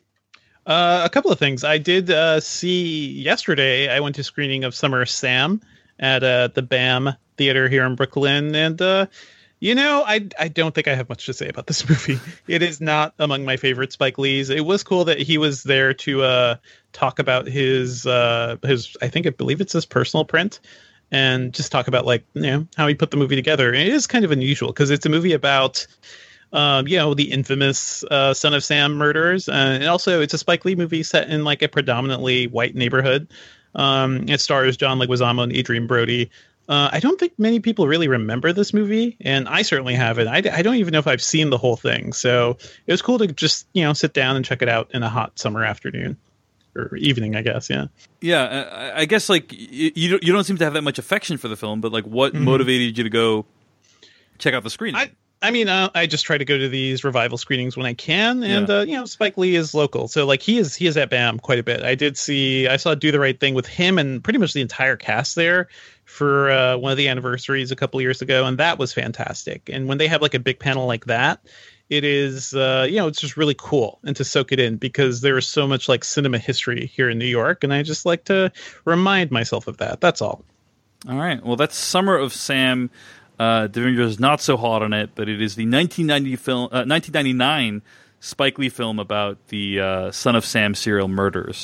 Uh, a couple of things. I did uh, see yesterday. I went to screening of Summer of Sam at uh, the BAM Theater here in Brooklyn, and uh, you know, I I don't think I have much to say about this movie. It is not among my favorite Spike Lee's. It was cool that he was there to uh, talk about his uh, his. I think I believe it's his personal print, and just talk about like you know how he put the movie together. And it is kind of unusual because it's a movie about. Um, you know, the infamous uh, Son of Sam murders. Uh, and also, it's a Spike Lee movie set in like a predominantly white neighborhood. Um, it stars John Leguizamo and Adrian Brody. Uh, I don't think many people really remember this movie, and I certainly haven't. I, I don't even know if I've seen the whole thing. So it was cool to just, you know, sit down and check it out in a hot summer afternoon. Or evening, I guess, yeah. Yeah, uh, I guess like you you don't, you don't seem to have that much affection for the film, but like what Mm-hmm. motivated you to go check out the screening? I, I mean, uh, I just try to go to these revival screenings when I can, and Yeah. uh, you know, Spike Lee is local, so like he is he is at BAM quite a bit. I did see, I saw Do the Right Thing with him and pretty much the entire cast there for uh, one of the anniversaries a couple years ago, and that was fantastic. And when they have like a big panel like that, it is, uh, you know, it's just really cool and to soak it in because there is so much like cinema history here in New York. And I just like to remind myself of that. That's all. All right. Well, that's Summer of Sam. Uh, Devendra is not so hot on it, but it is the nineteen ninety film, uh, nineteen ninety-nine Spike Lee film about the uh, Son of Sam serial murders.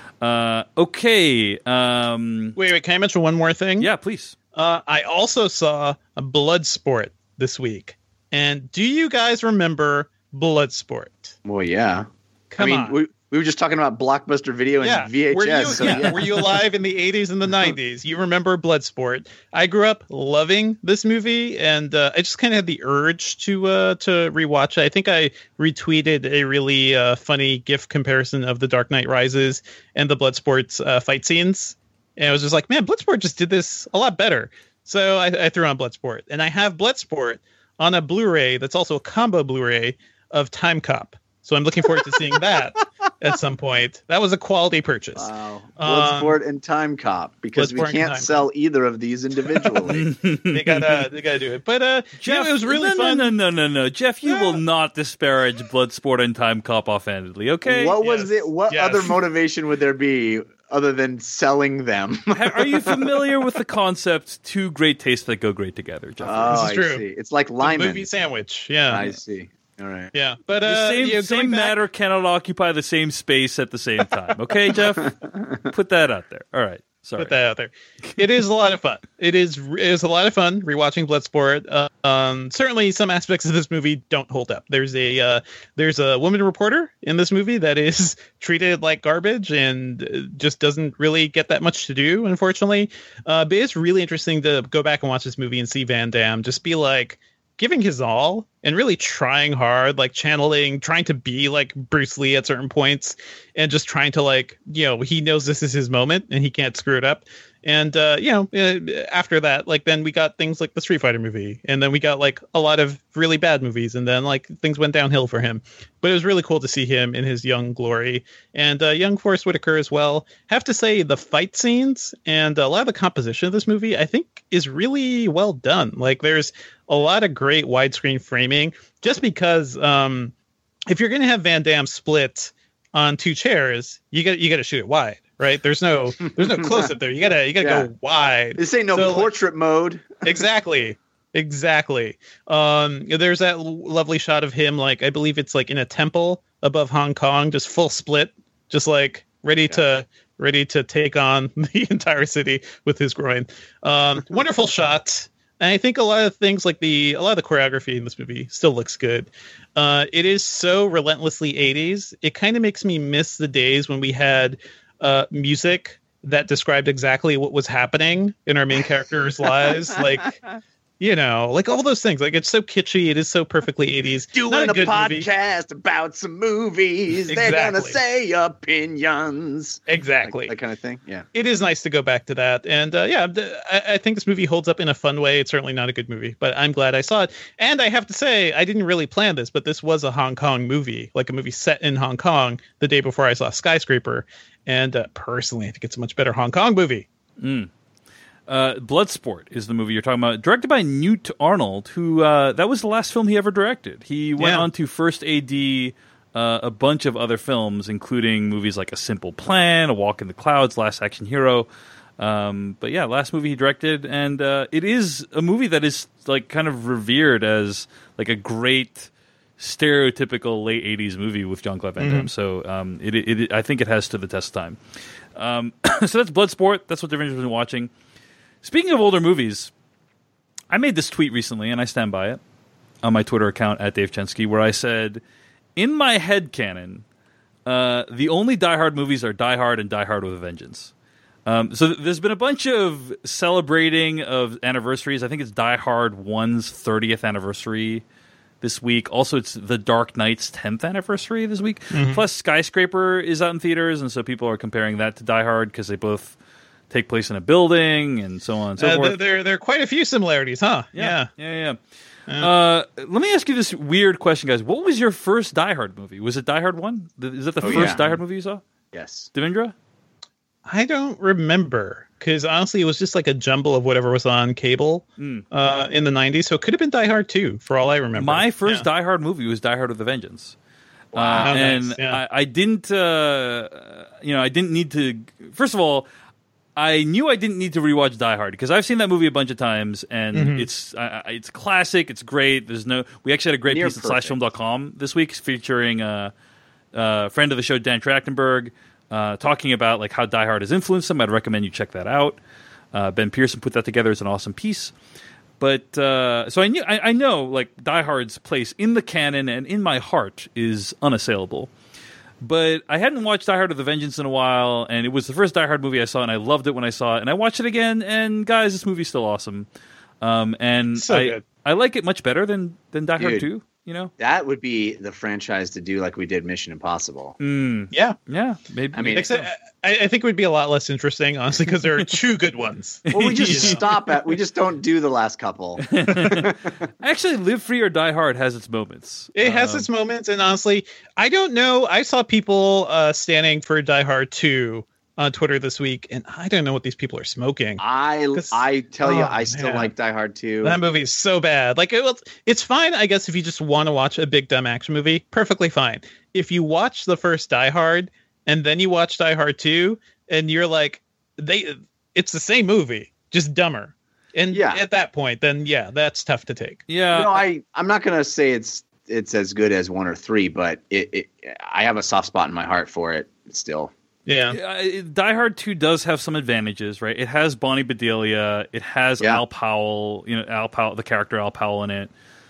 Uh, okay. Um, wait, wait, can I mention one more thing? Yeah, please. Uh, I also saw a Bloodsport this week. And do you guys remember Bloodsport? Well, yeah. Come I mean, on. We, we were just talking about Blockbuster Video and Yeah. V H S. Were you, so yeah. yeah. Were you alive in the eighties and the nineties? You remember Bloodsport. I grew up loving this movie, and uh, I just kind of had the urge to uh, to rewatch it. I think I retweeted a really uh, funny GIF comparison of The Dark Knight Rises and the Bloodsport's uh, fight scenes. And I was just like, man, Bloodsport just did this a lot better. So I, I threw on Bloodsport. And I have Bloodsport on a Blu-ray that's also a combo Blu-ray of Time Cop. So I'm looking forward to seeing that at some point. That was a quality purchase. Wow. Um, Bloodsport and Time Cop, because we Bloodsport and can't Time sell either of these individually. They gotta, they gotta do it. But uh, Jeff, you know, it was really no, fun. No, no, no, no, no. Jeff, you Yeah. will not disparage Bloodsport and Time Cop offhandedly, okay? What was Yes. it? What Yes. other motivation would there be other than selling them? Ha- Are you familiar with the concept, two great tastes that go great together, Jeff? Oh, This is I true. see. It's like The Lyman. movie sandwich. Yeah, I see. All right. yeah. But the uh, same, you know, same going back- matter cannot occupy the same space at the same time. Okay, Jeff? Put that out there. All right. Sorry. Put that out there. It is a lot of fun. It is it is a lot of fun rewatching Bloodsport. Uh, um, certainly, some aspects of this movie don't hold up. There's a uh, there's a woman reporter in this movie that is treated like garbage and just doesn't really get that much to do, unfortunately. Uh, but it's really interesting to go back and watch this movie and see Van Damme just be like giving his all and really trying hard, like channeling, trying to be like Bruce Lee at certain points and just trying to like, you know, he knows this is his moment and he can't screw it up. And, uh, you know, uh, after that, like then we got things like the Street Fighter movie, and then we got like a lot of really bad movies, and then like things went downhill for him. But it was really cool to see him in his young glory, and uh, young Forrest Whitaker as well. Have to say the fight scenes and a lot of the composition of this movie, I think, is really well done. Like there's a lot of great widescreen framing, just because um, if you're going to have Van Damme split on two chairs, you got you got to shoot it wide. Right, there's no, there's no close up there. You gotta, you gotta Yeah. go wide. This ain't no So, like- portrait mode. Exactly, exactly. Um, there's that l- lovely shot of him, like I believe it's like in a temple above Hong Kong, just full split, just like ready to, ready to take on the entire city with his groin. Um, wonderful shot. And I think a lot of things like the a lot of the choreography in this movie still looks good. Uh, it is so relentlessly eighties. It kind of makes me miss the days when we had uh, music that described exactly what was happening in our main characters' lives. Like, you know, like all those things. Like it's so kitschy. It is so perfectly eighties. Doing Not a, good movie. podcast about some movies. They're gonna Exactly. say opinions. Exactly. Like, that kind of thing. Yeah. It is nice to go back to that. And uh, yeah, th- I, I think this movie holds up in a fun way. It's certainly not a good movie, but I'm glad I saw it. And I have to say, I didn't really plan this, but this was a Hong Kong movie, like a movie set in Hong Kong the day before I saw Skyscraper. And uh, personally, I think it's a much better Hong Kong movie. Uh, Bloodsport is the movie you're talking about, directed by Newt Arnold, who uh, that was the last film he ever directed. He went Yeah. on to first A D uh, a bunch of other films, including movies like A Simple Plan, A Walk in the Clouds, Last Action Hero. Um, but yeah, last movie he directed, and uh, it is a movie that is like kind of revered as like a great stereotypical late eighties movie with Jean-Claude Van Damme. So um, it, it, it, I think it has stood the test of time. Um, so that's Bloodsport. That's what Devendra has been watching. Speaking of older movies, I made this tweet recently, and I stand by it, on my Twitter account at Dave Chensky, where I said, in my headcanon, uh, the only Die Hard movies are Die Hard and Die Hard with a Vengeance. Um, so th- there's been a bunch of celebrating of anniversaries. I think it's Die Hard one's thirtieth anniversary this week. Also, it's The Dark Knight's tenth anniversary this week. Plus, Skyscraper is out in theaters, and so people are comparing that to Die Hard because they both take place in a building and so on and so Uh, forth. there, there, there are quite a few similarities, huh? Yeah, yeah, yeah. Uh, let me ask you this weird question, guys. What was your first Die Hard movie? Was it Die Hard one? Is that the Oh, first yeah. Die Hard movie you saw? Yes. Devendra? I don't remember. because honestly, it was just like a jumble of whatever was on cable Mm. uh, in the nineties. So it could have been Die Hard two, for all I remember. My first Yeah. Die Hard movie was Die Hard with a Vengeance. Wow. Uh, Oh, and nice. Yeah. I, I didn't, uh, you know, I didn't need to. First of all, I knew I didn't need to rewatch Die Hard because I've seen that movie a bunch of times, and Mhm. it's uh, it's classic. It's great. There's no. We actually had a great Near piece at slash film dot com this week featuring a uh, uh, friend of the show, Dan Trachtenberg, uh, talking about like how Die Hard has influenced him. I'd recommend you check that out. Uh, Ben Pearson put that together. It's an awesome piece. But uh, so I knew I, I know like Die Hard's place in the canon and in my heart is unassailable. But I hadn't watched Die Hard with a Vengeance in a while, and it was the first Die Hard movie I saw, and I loved it when I saw it. And I watched it again, and guys, this movie's still awesome. Um, and So I good. I like it much better than than Die Hard Dude. two. You know, That would be the franchise to do like we did Mission Impossible. mm, Yeah. yeah, maybe. I mean, Except I, I think it would be a lot less interesting, honestly, because there are two good ones. Well, we just You know? stop at. We just don't do the last couple. actually, Live Free or Die Hard has its moments. It has Um, its moments, and honestly, I don't know. I saw people uh, standing for Die Hard two on Twitter this week, and I don't know what these people are smoking. I 'Cause- I tell you, oh, I still man. like Die Hard two. That movie is so bad. Like, it, well, it's fine, I guess, if you just want to watch a big dumb action movie. Perfectly fine. If you watch the first Die Hard and then you watch Die Hard two, and you're like, they, it's the same movie, just dumber. And Yeah. at that point, then yeah, that's tough to take. Yeah, no, I I'm not gonna say it's it's as good as one or three, but it, it I have a soft spot in my heart for it still. Yeah. Uh, Die Hard two does have some advantages, right? It has Bonnie Bedelia. It has Yeah. Al Powell, you know, Al Powell, the character Al Powell in it.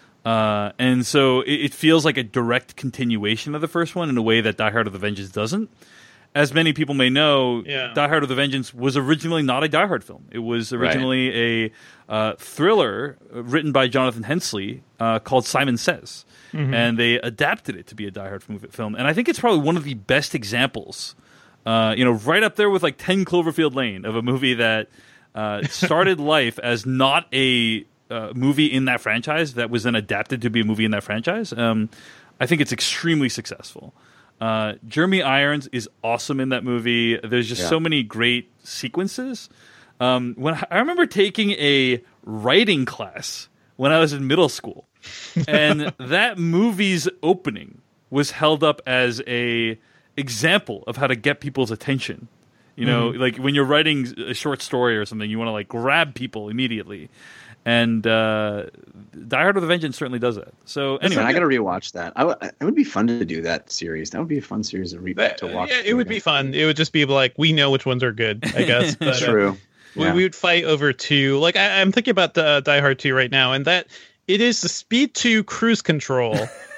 Uh, and so it, it feels like a direct continuation of the first one in a way that Die Hard with a Vengeance doesn't. As many people may know, Yeah. Die Hard with a Vengeance was originally not a Die Hard film. It was originally a uh, thriller written by Jonathan Hensley uh, called Simon Says. And they adapted it to be a Die Hard movie, film. And I think it's probably one of the best examples, uh, you know, right up there with like ten Cloverfield Lane, of a movie that uh, started life as not a uh, movie in that franchise that was then adapted to be a movie in that franchise. Um, I think it's extremely successful. Uh, Jeremy Irons is awesome in that movie. There's just Yeah. so many great sequences. Um, when I remember taking a writing class when I was in middle school, and that movie's opening was held up as a example of how to get people's attention. You know, Mm-hmm. like when you're writing a short story or something, you want to like grab people immediately. And uh, Die Hard with a Vengeance certainly does that. So Anyway, anyway, I gotta rewatch that. I w- it would be fun to do that series. That would be a fun series to, re- That- to watch. yeah, it would be fun. It would just be like, we know which ones are good, I guess. But, uh, True. we, Yeah. we would fight over two. Like, I, I'm thinking about the uh, Die Hard two right now, and that it is the speed two cruise control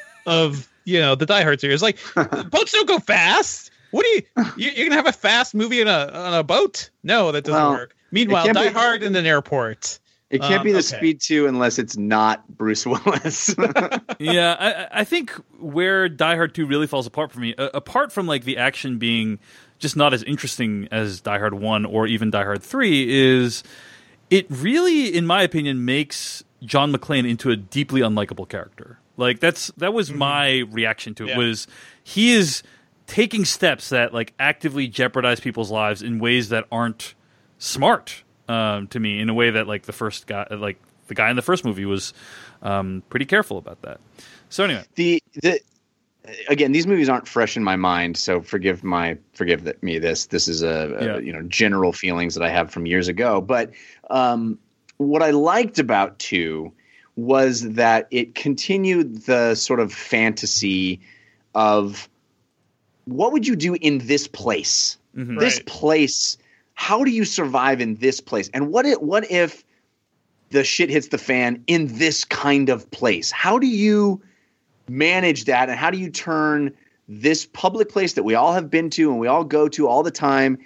of, you know, the Die Hard series. Like, boats don't go fast. What do you, you you're gonna have a fast movie in a on a boat? No, that doesn't Well, work. Meanwhile, can't Die be- Hard in an airport. It can't Um, be the okay. Speed two unless it's not Bruce Willis. yeah, I, I think where Die Hard two really falls apart for me, uh, apart from like the action being just not as interesting as Die Hard one or even Die Hard three, is it really, in my opinion, makes John McClane into a deeply unlikable character. Like that's that was my reaction to it. Yeah. Was he is taking steps that like actively jeopardize people's lives in ways that aren't smart, um, to me, in a way that like the first guy, like the guy in the first movie was um, pretty careful about that. So anyway, the the again, these movies aren't fresh in my mind, so forgive my forgive that me this. This is a, a Yeah. you know general feelings that I have from years ago. But um, what I liked about two was that it continued the sort of fantasy of what would you do in this place? Mhm. This Right. place, how do you survive in this place? And what if, what if the shit hits the fan in this kind of place? How do you manage that? And how do you turn this public place that we all have been to and we all go to all the time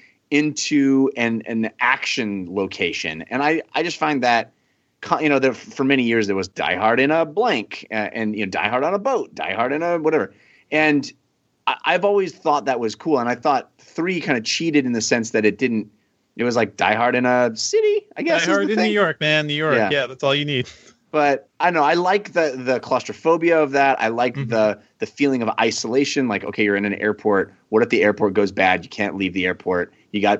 into an, an action location? And I, I just find that, co- you know, there, for many years there was Die Hard in a blank uh, and, you know, Die Hard on a boat, Die Hard in a whatever. And I, I've always thought that was cool. And I thought three kind of cheated in the sense that it didn't, it was like Die Hard in a city, I guess. Die is Hard the in thing. New York, man. New York. Yeah. Yeah, that's all you need. But I don't know. I like the the claustrophobia of that. I like Mhm. the the feeling of isolation. Like, okay, you're in an airport. What if the airport goes bad? You can't leave the airport. You got,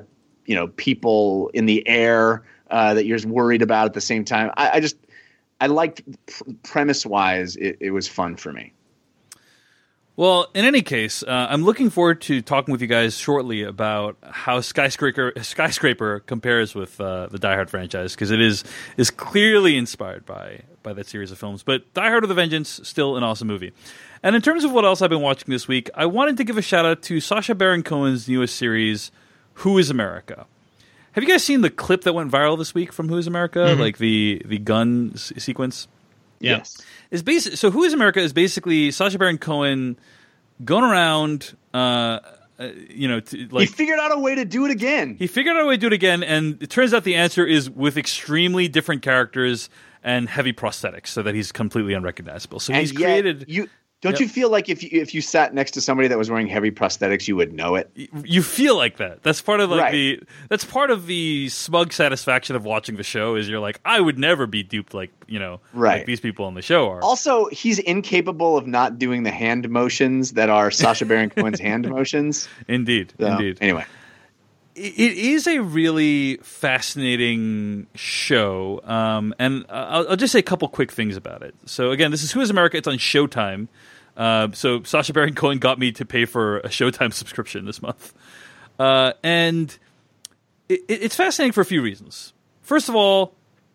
you know, people in the air uh, that you're worried about at the same time. I, I just I liked pr- premise wise, it, it was fun for me. Well, in any case, uh, I'm looking forward to talking with you guys shortly about how Skyscraper Skyscraper compares with uh, the Die Hard franchise, because it is is clearly inspired by by that series of films. But Die Hard with a Vengeance, still an awesome movie. And in terms of what else I've been watching this week, I wanted to give a shout out to Sacha Baron Cohen's newest series, Who is America? Have you guys seen the clip that went viral this week from Who is America? Mm-hmm. Like the the gun s- sequence? Yeah. Yes. Is basic. So Who is America is basically Sacha Baron Cohen going around, uh, uh, you know, to, like he figured out a way to do it again. He figured out a way to do it again, and it turns out the answer is with extremely different characters and heavy prosthetics, so that he's completely unrecognizable. So and he's yet created. You don't Yep. you feel like if you if you sat next to somebody that was wearing heavy prosthetics, you would know it? You feel like that. That's part of like Right. the. That's part of the smug satisfaction of watching the show. Is you're like, I would never be duped like you know, Right. like these people on the show are. Also, he's incapable of not doing the hand motions that are Sacha Baron Cohen's hand motions. Indeed, So, indeed. Anyway, It is a really fascinating show, um, and I'll, I'll just say a couple quick things about it. So again, this is Who is America? It's on Showtime. Uh, so Sacha Baron Cohen got me to pay for a Showtime subscription this month. Uh, and it, it's fascinating for a few reasons. First of all,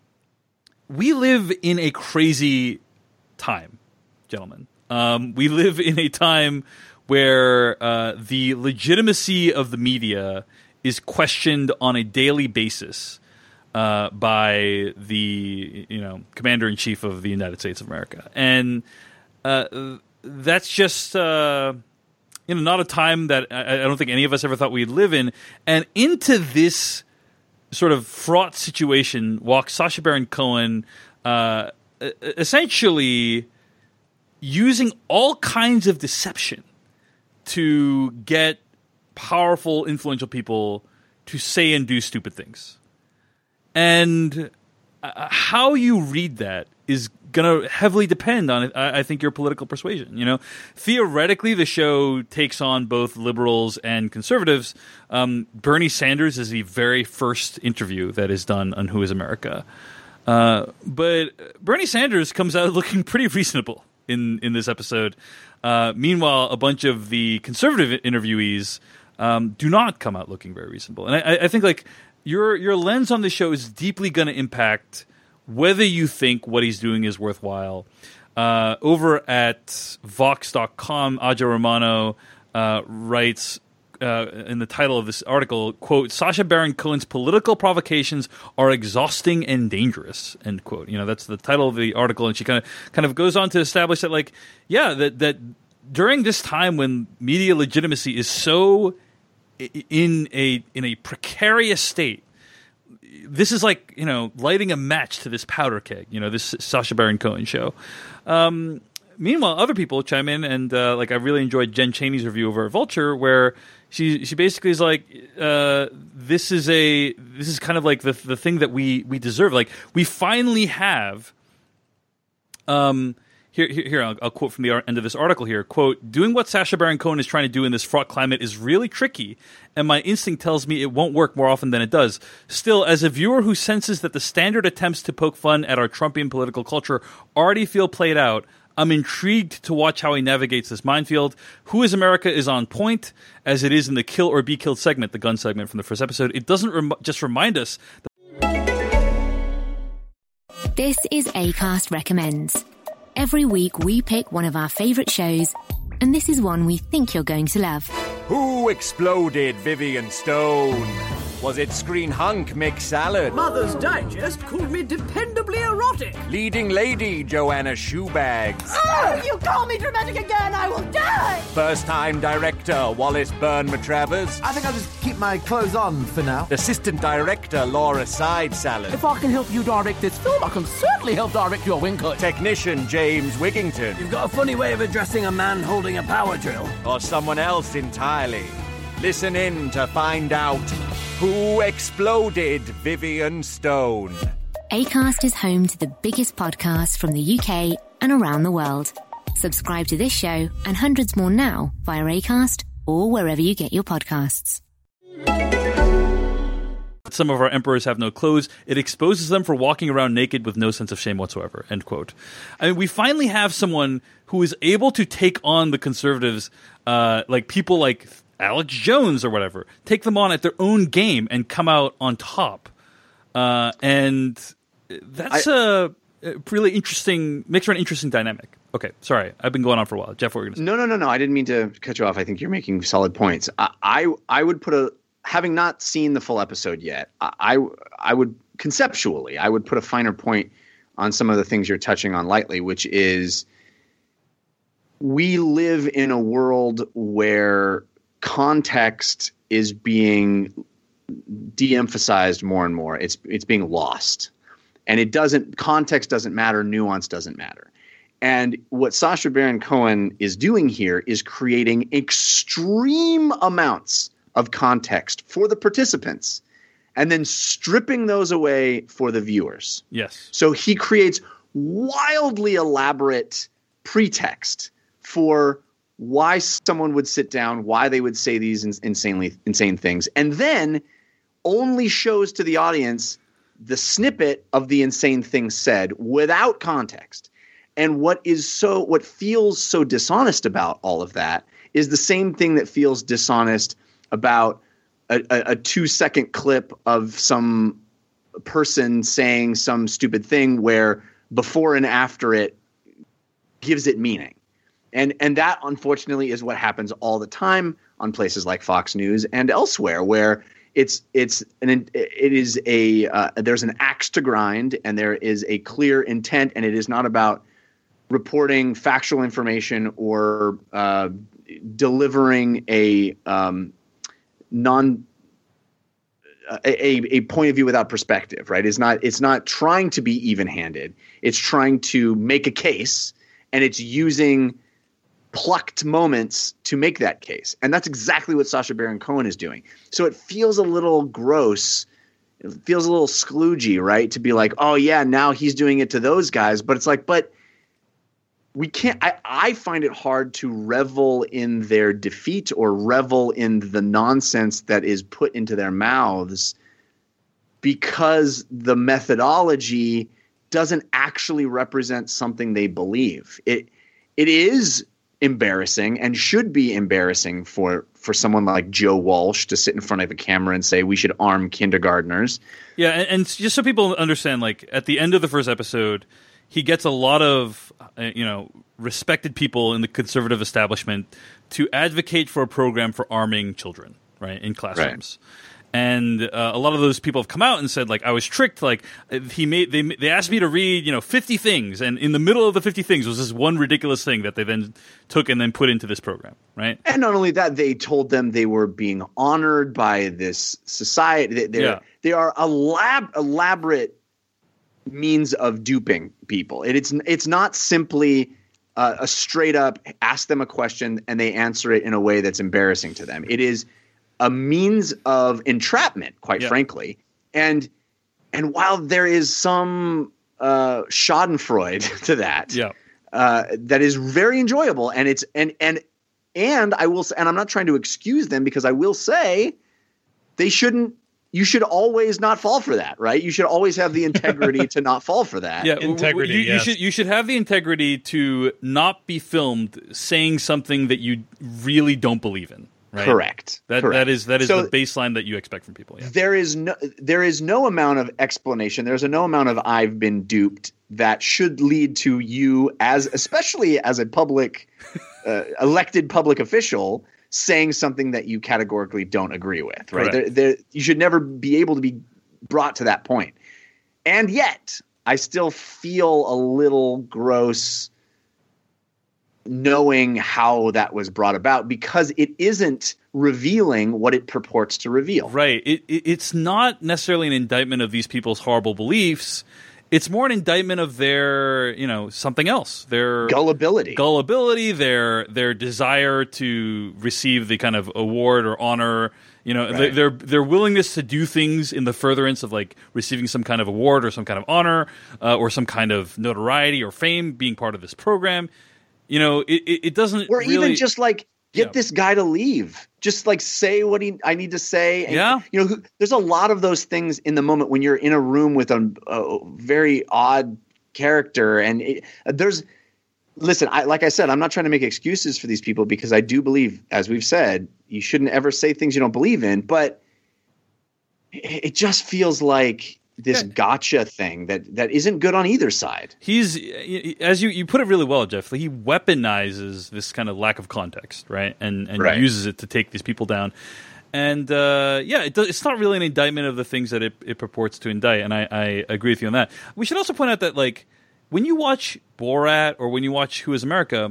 we live in a crazy time, gentlemen. Um, we live in a time where uh, the legitimacy of the media is questioned on a daily basis uh, by the you know commander in chief of the United States of America, and uh, that's just uh, you know not a time that I, I don't think any of us ever thought we'd live in. And into this sort of fraught situation walks Sacha Baron Cohen, uh, essentially using all kinds of deception to get powerful, influential people to say and do stupid things. And uh, how you read that is going to heavily depend on, I, I think, your political persuasion. You know, theoretically, the show takes on both liberals and conservatives. Um, Bernie Sanders is the very first interview that is done on Who is America. Uh, but Bernie Sanders comes out looking pretty reasonable in, in this episode. Uh, meanwhile, a bunch of the conservative interviewees um, do not come out looking very reasonable. And I, I think like your your lens on the show is deeply going to impact whether you think what he's doing is worthwhile. Uh, over at Vox dot com, Aja Romano uh, writes uh, in the title of this article, quote, Sacha Baron Cohen's political provocations are exhausting and dangerous, end quote. You know, that's the title of the article. And she kind of kind of goes on to establish that, like, yeah, that, that during this time when media legitimacy is so in a in a precarious state, this is like, you know, lighting a match to this powder keg, you know, this Sacha Baron Cohen show. Um, meanwhile, other people chime in, and uh, like I really enjoyed Jen Chaney's review over at Vulture, where she she basically is like, uh, this is a this is kind of like the the thing that we we deserve. Like we finally have. Um. Here, here, here I'll, I'll quote from the end of this article here. Quote, doing what Sacha Baron Cohen is trying to do in this fraught climate is really tricky, and my instinct tells me it won't work more often than it does. Still, as a viewer who senses that the standard attempts to poke fun at our Trumpian political culture already feel played out, I'm intrigued to watch how he navigates this minefield. Who is America is on point, as it is in the Kill or Be Killed segment, the gun segment from the first episode. It doesn't rem- just remind us. That- this is Acast Recommends. Every week we pick one of our favourite shows, and this is one we think you're going to love. Who exploded Vivian Stone? Was it Screen Hunk Mick Salad? Mother's Digest called me dependably erotic. Leading Lady Joanna Shoebags? Oh, if you call me dramatic again, I will die! First-time director Wallace Byrne-Matravers? I think I'll just keep my clothes on for now. Assistant director Laura Side Salad? If I can help you direct this film, I can certainly help direct your wing cut. Technician James Wigington? You've got a funny way of addressing a man holding a power drill. Or someone else entirely? Listen in to find out who exploded Vivian Stone. Acast is home to the biggest podcasts from the U K and around the world. Subscribe to this show and hundreds more now via Acast or wherever you get your podcasts. Some of our emperors have no clothes. It exposes them for walking around naked with no sense of shame whatsoever, end quote. I mean, we finally have someone who is able to take on the conservatives, uh, like people like Alex Jones or whatever, take them on at their own game and come out on top. Uh, and that's I, a really interesting, makes for an interesting dynamic. Okay, sorry, I've been going on for a while. Jeff, what were you going to say? No, no, no, no. I didn't mean to cut you off. I think you're making solid points. I, I, I would put a, having not seen the full episode yet, I, I would conceptually, I would put a finer point on some of the things you're touching on lightly, which is we live in a world where context is being de-emphasized more and more. It's it's being lost, and it doesn't. Context doesn't matter. Nuance doesn't matter. And what Sacha Baron Cohen is doing here is creating extreme amounts of context for the participants and then stripping those away for the viewers. Yes. So he creates wildly elaborate pretext for why someone would sit down, why they would say these insanely insane things, and then only shows to the audience the snippet of the insane thing said without context. And what is so what feels so dishonest about all of that is the same thing that feels dishonest about a, a, a two-second clip of some person saying some stupid thing where before and after it gives it meaning. And and that, unfortunately, is what happens all the time on places like Fox News and elsewhere, where it's it's an it is a uh, there's an axe to grind and there is a clear intent, and it is not about reporting factual information or uh, delivering a um, non a, a point of view without perspective, right? It's not it's not trying to be even-handed. It's trying to make a case, and it's using plucked moments to make that case. And that's exactly what Sacha Baron Cohen is doing. So it feels a little gross. It feels a little skloogey, right? To be like, oh yeah, now he's doing it to those guys. But it's like, but we can't, I, I find it hard to revel in their defeat or revel in the nonsense that is put into their mouths because the methodology doesn't actually represent something they believe. It, it is embarrassing and should be embarrassing for, for someone like Joe Walsh to sit in front of a camera and say we should arm kindergartners. Yeah, and, and just so people understand, like at the end of the first episode, he gets a lot of, uh, you know, respected people in the conservative establishment to advocate for a program for arming children, right, in classrooms. Right. And uh, a lot of those people have come out and said, like, I was tricked. Like, he made they they asked me to read, you know, fifty things, and in the middle of the fifty things was this one ridiculous thing that they then took and then put into this program, right? And not only that, they told them they were being honored by this society. They're, yeah. They are elab- elaborate means of duping people. It, it's it's not simply uh, a straight up ask them a question and they answer it in a way that's embarrassing to them. It is a means of entrapment, quite yeah. frankly. And and while there is some uh, Schadenfreude to that, yeah. uh, that is very enjoyable, and it's and and and I will say, and I'm not trying to excuse them because I will say they shouldn't. You should always not fall for that, right? You should always have the integrity to not fall for that. Yeah, integrity. You, yes. you should you should have the integrity to not be filmed saying something that you really don't believe in. Right? Correct. That Correct. that is that is so the baseline that you expect from people. Yeah. There is no there is no amount of explanation. There's a no amount of I've been duped that should lead to you as especially as a public uh, elected public official saying something that you categorically don't agree with. Right. There, there, you should never be able to be brought to that point. And yet, I still feel a little gross knowing how that was brought about because it isn't revealing what it purports to reveal. Right. It, it, it's not necessarily an indictment of these people's horrible beliefs. It's more an indictment of their, you know, something else. Their gullibility. Gullibility, their their desire to receive the kind of award or honor, you know, right. their their willingness to do things in the furtherance of like receiving some kind of award or some kind of honor uh, or some kind of notoriety or fame being part of this program. You know, it, it, it doesn't or really... even just like Get Yeah. this guy to leave. Just like say what he I need to say. And, Yeah. You know, who, there's a lot of those things in the moment when you're in a room with a, a very odd character, and it, there's. Listen, I, like I said, I'm not trying to make excuses for these people because I do believe, as we've said, you shouldn't ever say things you don't believe in. But it, it just feels like this Yeah. gotcha thing that that isn't good on either side. He's, as you, you put it really well, Jeff, he weaponizes this kind of lack of context, right? And, and Right. uses it to take these people down. And, uh, yeah, it does, it's not really an indictment of the things that it, it purports to indict. And I, I agree with you on that. We should also point out that, like, when you watch Borat or when you watch Who is America,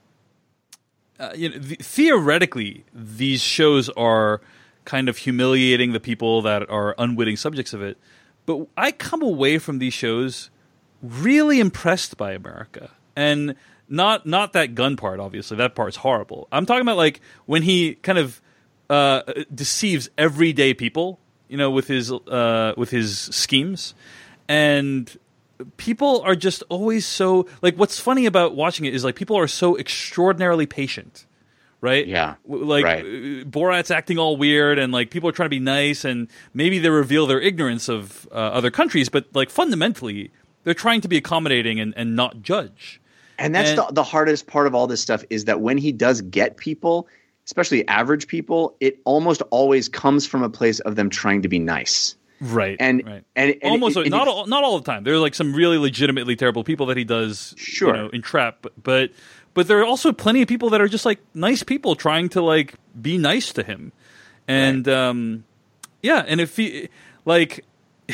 uh, you know, th- theoretically, these shows are kind of humiliating the people that are unwitting subjects of it. But I come away from these shows really impressed by America. And not not that gun part, obviously. That part's horrible. I'm talking about, like, when he kind of uh, deceives everyday people, you know, with his uh, with his schemes. And people are just always so, like, what's funny about watching it is, like, people are so extraordinarily patient, right? Yeah, W- Like, right. uh, Borat's acting all weird, and, like, people are trying to be nice, and maybe they reveal their ignorance of uh, other countries, but, like, fundamentally, they're trying to be accommodating and, and not judge. And that's And- the, the hardest part of all this stuff is that when he does get people, especially average people, it almost always comes from a place of them trying to be nice. Right. And right. and, and Almost, and not if- all, not all the time. There are, like, some really legitimately terrible people that he does, Sure. you know, entrap. But, but but there are also plenty of people that are just, like, nice people trying to, like, be nice to him. And um, yeah, and if he, like,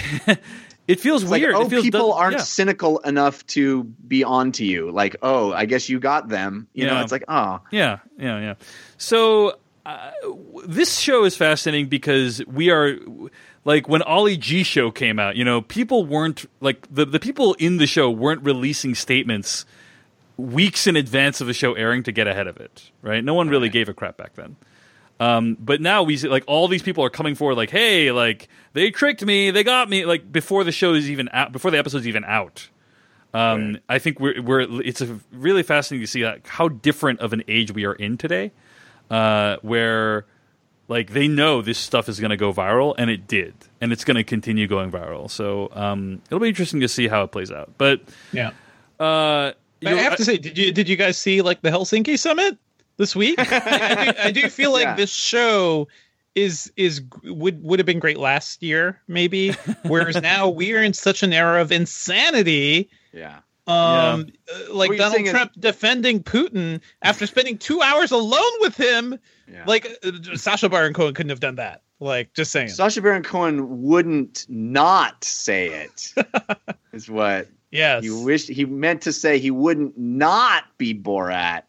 it feels It's like, weird. oh, it feels people does- aren't yeah. cynical enough to be on to you. Like, oh, I guess you got them. You know, Yeah. it's like, oh, Yeah, yeah, yeah. So uh, w- this show is fascinating because we are, like, when Ollie G show came out, you know, people weren't, like, the, the people in the show weren't releasing statements weeks in advance of the show airing to get ahead of it, right? No one really gave a crap back then. Um, but now we see, like, all these people are coming forward, like, hey, like, they tricked me, they got me, like, before the show is even out, before the episode's even out. Um, Right. I think we're we're it's a really fascinating to see, like, how different of an age we are in today, uh, where, like, they know this stuff is going to go viral, and it did, and it's going to continue going viral. So um, it'll be interesting to see how it plays out. But Yeah. uh, you I know, have to say, did you did you guys see, like, the Helsinki summit this week? I, I, do, I do feel like Yeah. this show is is would would have been great last year, maybe. Whereas now we are in such an era of insanity. yeah. Um, uh, like What you're Donald saying is- Trump defending Putin after spending two hours alone with him. Yeah. Like uh, Sacha Baron Cohen couldn't have done that. Like, just saying. Sacha Baron Cohen wouldn't not say it. Is what Yes. he wished he meant to say. He wouldn't not be Borat.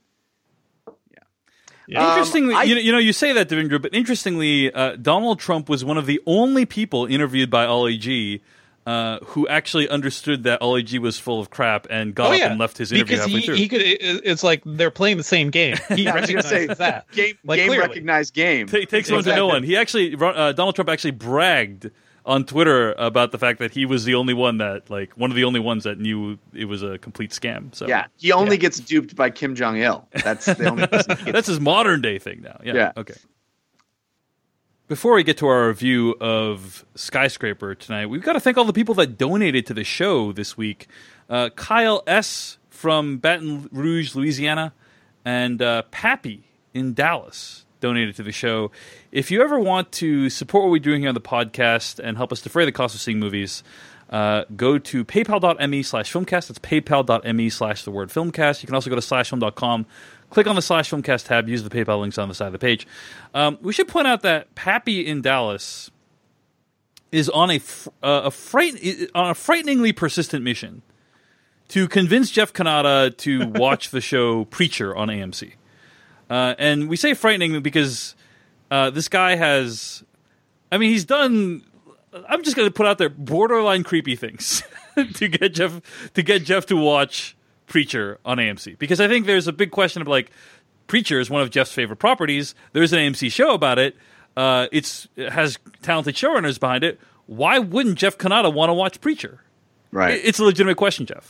Yeah. Um, Interestingly, I- you, know, you know, you say that, Devendra, but interestingly, uh, Donald Trump was one of the only people interviewed by Ollie G uh, who actually understood that Ollie G was full of crap and got Oh, up yeah. and left his interview because halfway he, through. he could. it- It's like they're playing the same game. He Yeah, I was gonna recognizes say that. game, Like, game clearly. recognized game. Ta- takes one to know one. He actually, uh, Donald Trump actually bragged on Twitter about the fact that he was the only one that, like, one of the only ones that knew it was a complete scam. So Yeah, he only Yeah. gets duped by Kim Jong Il. That's the only person he gets. that's his modern day thing now. Yeah. Yeah. Okay. Before we get to our review of Skyscraper tonight, we've got to thank all the people that donated to the show this week. Uh, Kyle S. from Baton Rouge, Louisiana, and uh, Pappy in Dallas donated to the show. If you ever want to support what we're doing here on the podcast and help us defray the cost of seeing movies, uh, go to paypal.me slash filmcast. That's paypal.me slash the word filmcast. You can also go to slash film dot com. Click on the slash filmcast tab. Use the PayPal links on the side of the page. Um, we should point out that Pappy in Dallas is on a fr- uh, a fright- on a frighteningly persistent mission to convince Jeff Kanata to watch the show Preacher on A M C. Uh, and we say frightening because uh, this guy has, I mean, he's done, I'm just going to put out there, borderline creepy things to get Jeff to get Jeff to watch Preacher on A M C. Because I think there's a big question of, like, Preacher is one of Jeff's favorite properties. There's an A M C show about it. Uh, it's, it has talented showrunners behind it. Why wouldn't Jeff Kanata want to watch Preacher? Right. It- It's a legitimate question, Jeff.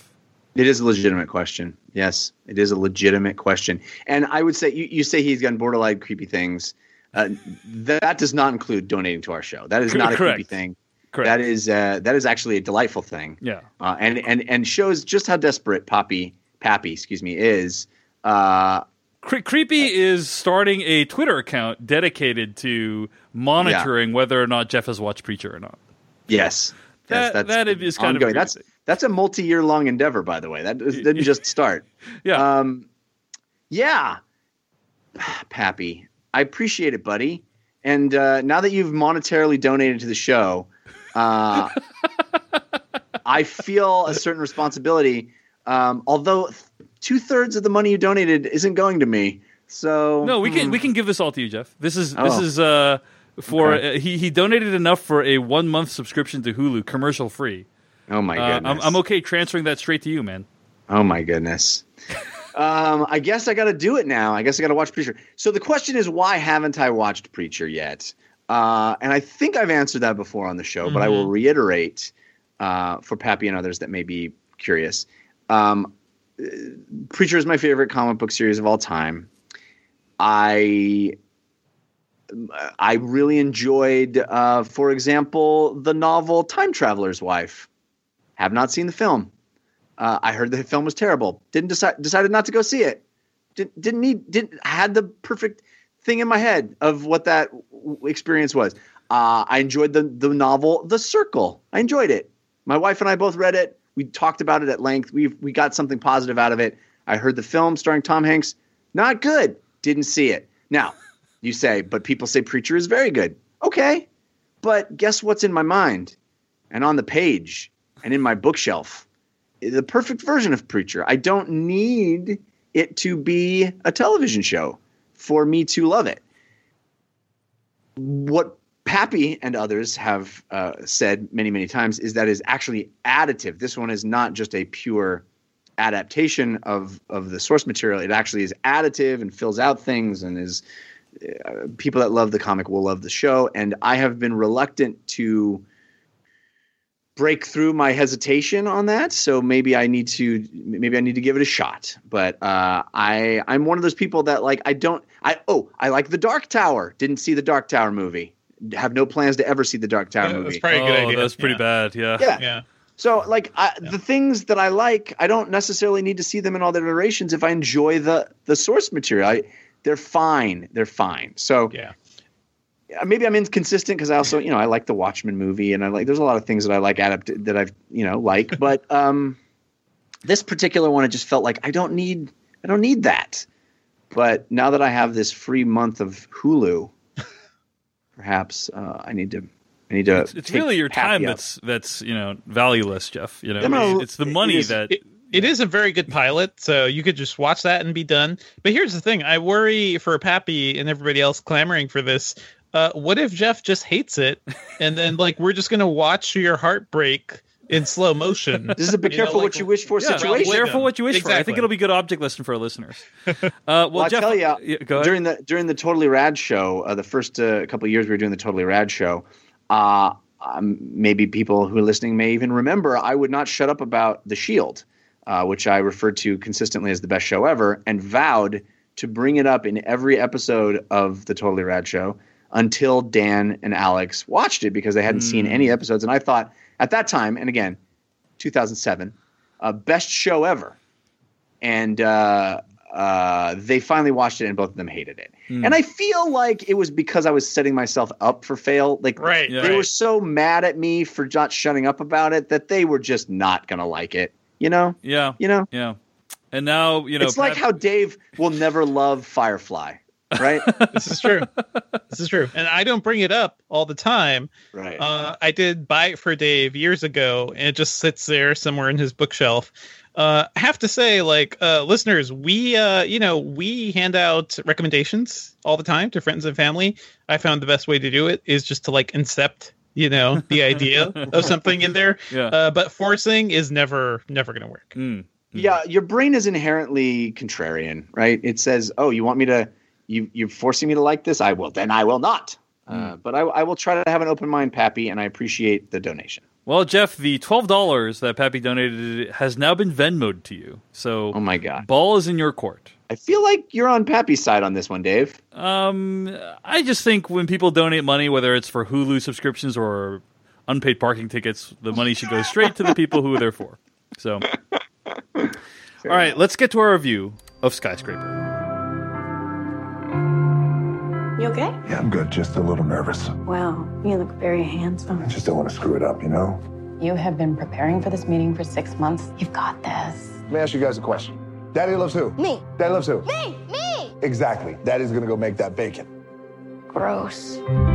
It is a legitimate question. Yes, it is a legitimate question. And I would say you, you say he's done borderline creepy things. Uh, that does not include donating to our show. That is not a Correct. creepy thing. Correct. That is uh, that is actually a delightful thing. Yeah. Uh, and and and shows just how desperate Poppy Pappy, excuse me, is. Uh, Cre- Creepy is starting a Twitter account dedicated to monitoring yeah. whether or not Jeff has watched Preacher or not. Yes. That, that's that is kind ongoing. of that's that's a multi-year long endeavor, by the way. That didn't just start. yeah. Um, yeah. Pappy, I appreciate it, buddy. And uh, now that you've monetarily donated to the show, uh, I feel a certain responsibility. Um, although two thirds of the money you donated isn't going to me, so no, we hmm. can we can give this all to you, Jeff. This is oh. this is uh, for okay. uh, he he donated enough for a one month subscription to Hulu, commercial free. Oh my uh, goodness! I'm, I'm okay transferring that straight to you, man. Oh my goodness! um, I guess I got to do it now. I guess I got to watch Preacher. So the question is, why haven't I watched Preacher yet? Uh, and I think I've answered that before on the show, mm-hmm. but I will reiterate uh, for Pappy and others that may be curious. Um, Preacher is my favorite comic book series of all time. I I really enjoyed, uh, for example, the novel Time Traveler's Wife. Have not seen the film. Uh, I heard the film was terrible. Didn't decide decided not to go see it. Didn't didn't need didn't had the perfect thing in my head of what that w- experience was. Uh, I enjoyed the the novel The Circle. I enjoyed it. My wife and I both read it. We talked about it at length. We we got something positive out of it. I heard the film starring Tom Hanks. Not good. Didn't see it. Now, you say, but people say Preacher is very good. Okay. But guess what's in my mind and on the page and in my bookshelf? The perfect version of Preacher. I don't need it to be a television show for me to love it. What Pappy and others have uh, said many, many times is that is actually additive. This one is not just a pure adaptation of, of the source material. It actually is additive and fills out things and is uh, people that love the comic will love the show. And I have been reluctant to break through my hesitation on that. So maybe I need to, maybe I need to give it a shot. But uh, I, I'm one of those people that like, I don't, I, oh, I like The Dark Tower. Didn't see The Dark Tower movie. Have no plans to ever see the Dark Tower yeah, movie. That's probably a good oh, idea. that's pretty yeah. bad. Yeah. Yeah. Yeah. So, like, I, Yeah. the things that I like, I don't necessarily need to see them in all their iterations if I enjoy the the source material. I, they're fine. They're fine. So, Yeah. maybe I'm inconsistent because I also, you know, I like the Watchmen movie, and I like. There's a lot of things that I like adapt that I've, you know, like. But um, this particular one, it just felt like I don't need. I don't need that. But now that I have this free month of Hulu. Perhaps uh, I need to. I need to. It's, it's really your time that's that's you know valueless, Jeff. You know, No, it's the money it is, that It, it is a very good pilot, so you could just watch that and be done. But here's the thing: I worry for Pappy and everybody else clamoring for this. Uh, what if Jeff just hates it, and then like we're just gonna watch your heart break in slow motion? This is a be You know, careful like- what you wish for yeah, situation. careful what you wish for. I think Exactly. it'll be good object lesson for our listeners. Uh, well, Well, I Jeff, tell you, yeah, go ahead. during the during the Totally Rad show, uh, the first uh, couple of years we were doing the Totally Rad show, uh, um, maybe people who are listening may even remember I would not shut up about The Shield, uh, which I referred to consistently as the best show ever, and vowed to bring it up in every episode of the Totally Rad show until Dan and Alex watched it because they hadn't Mm. seen any episodes. And I thought at that time, and again, two thousand seven, uh, best show ever. And uh, uh, they finally watched it, and both of them hated it. Mm. And I feel like it was because I was setting myself up for fail. Like Right. Yeah. they right. were so mad at me for not shutting up about it that they were just not going to like it. You know? yeah, You know? yeah. And now you know it's like Pat- how Dave will never love Firefly, right? This is true. This is true. And I don't bring it up all the time. right. Uh, I did buy it for Dave years ago, and it just sits there somewhere in his bookshelf. Uh, I have to say, like, uh, listeners, we, uh, you know, we hand out recommendations all the time to friends and family. I found the best way to do it is just to, like, incept, you know, the idea of something in there. Yeah. Uh, but forcing is never, never going to work. Mm. Yeah, your brain is inherently contrarian, right? It says, "Oh, you want me to? You you're forcing me to like this? I will. Then I will not." Uh, but I, I will try to have an open mind, Pappy, and I appreciate the donation. Well, Jeff, the twelve dollars that Pappy donated has now been Venmo'd to you. So, oh my God, ball is in your court. I feel like you're on Pappy's side on this one, Dave. Um, I just think when people donate money, whether it's for Hulu subscriptions or unpaid parking tickets, the money should go straight to the people who are there for. So, all right, let's get to our review of Skyscraper. You okay? Yeah, I'm good. Just a little nervous. Wow, you look very handsome. I just don't want to screw it up, you know? You have been preparing for this meeting for six months. You've got this. Let me ask you guys a question. Daddy loves who? Me. Daddy loves who? Me! Me! Exactly. Daddy's gonna go make that bacon. Gross.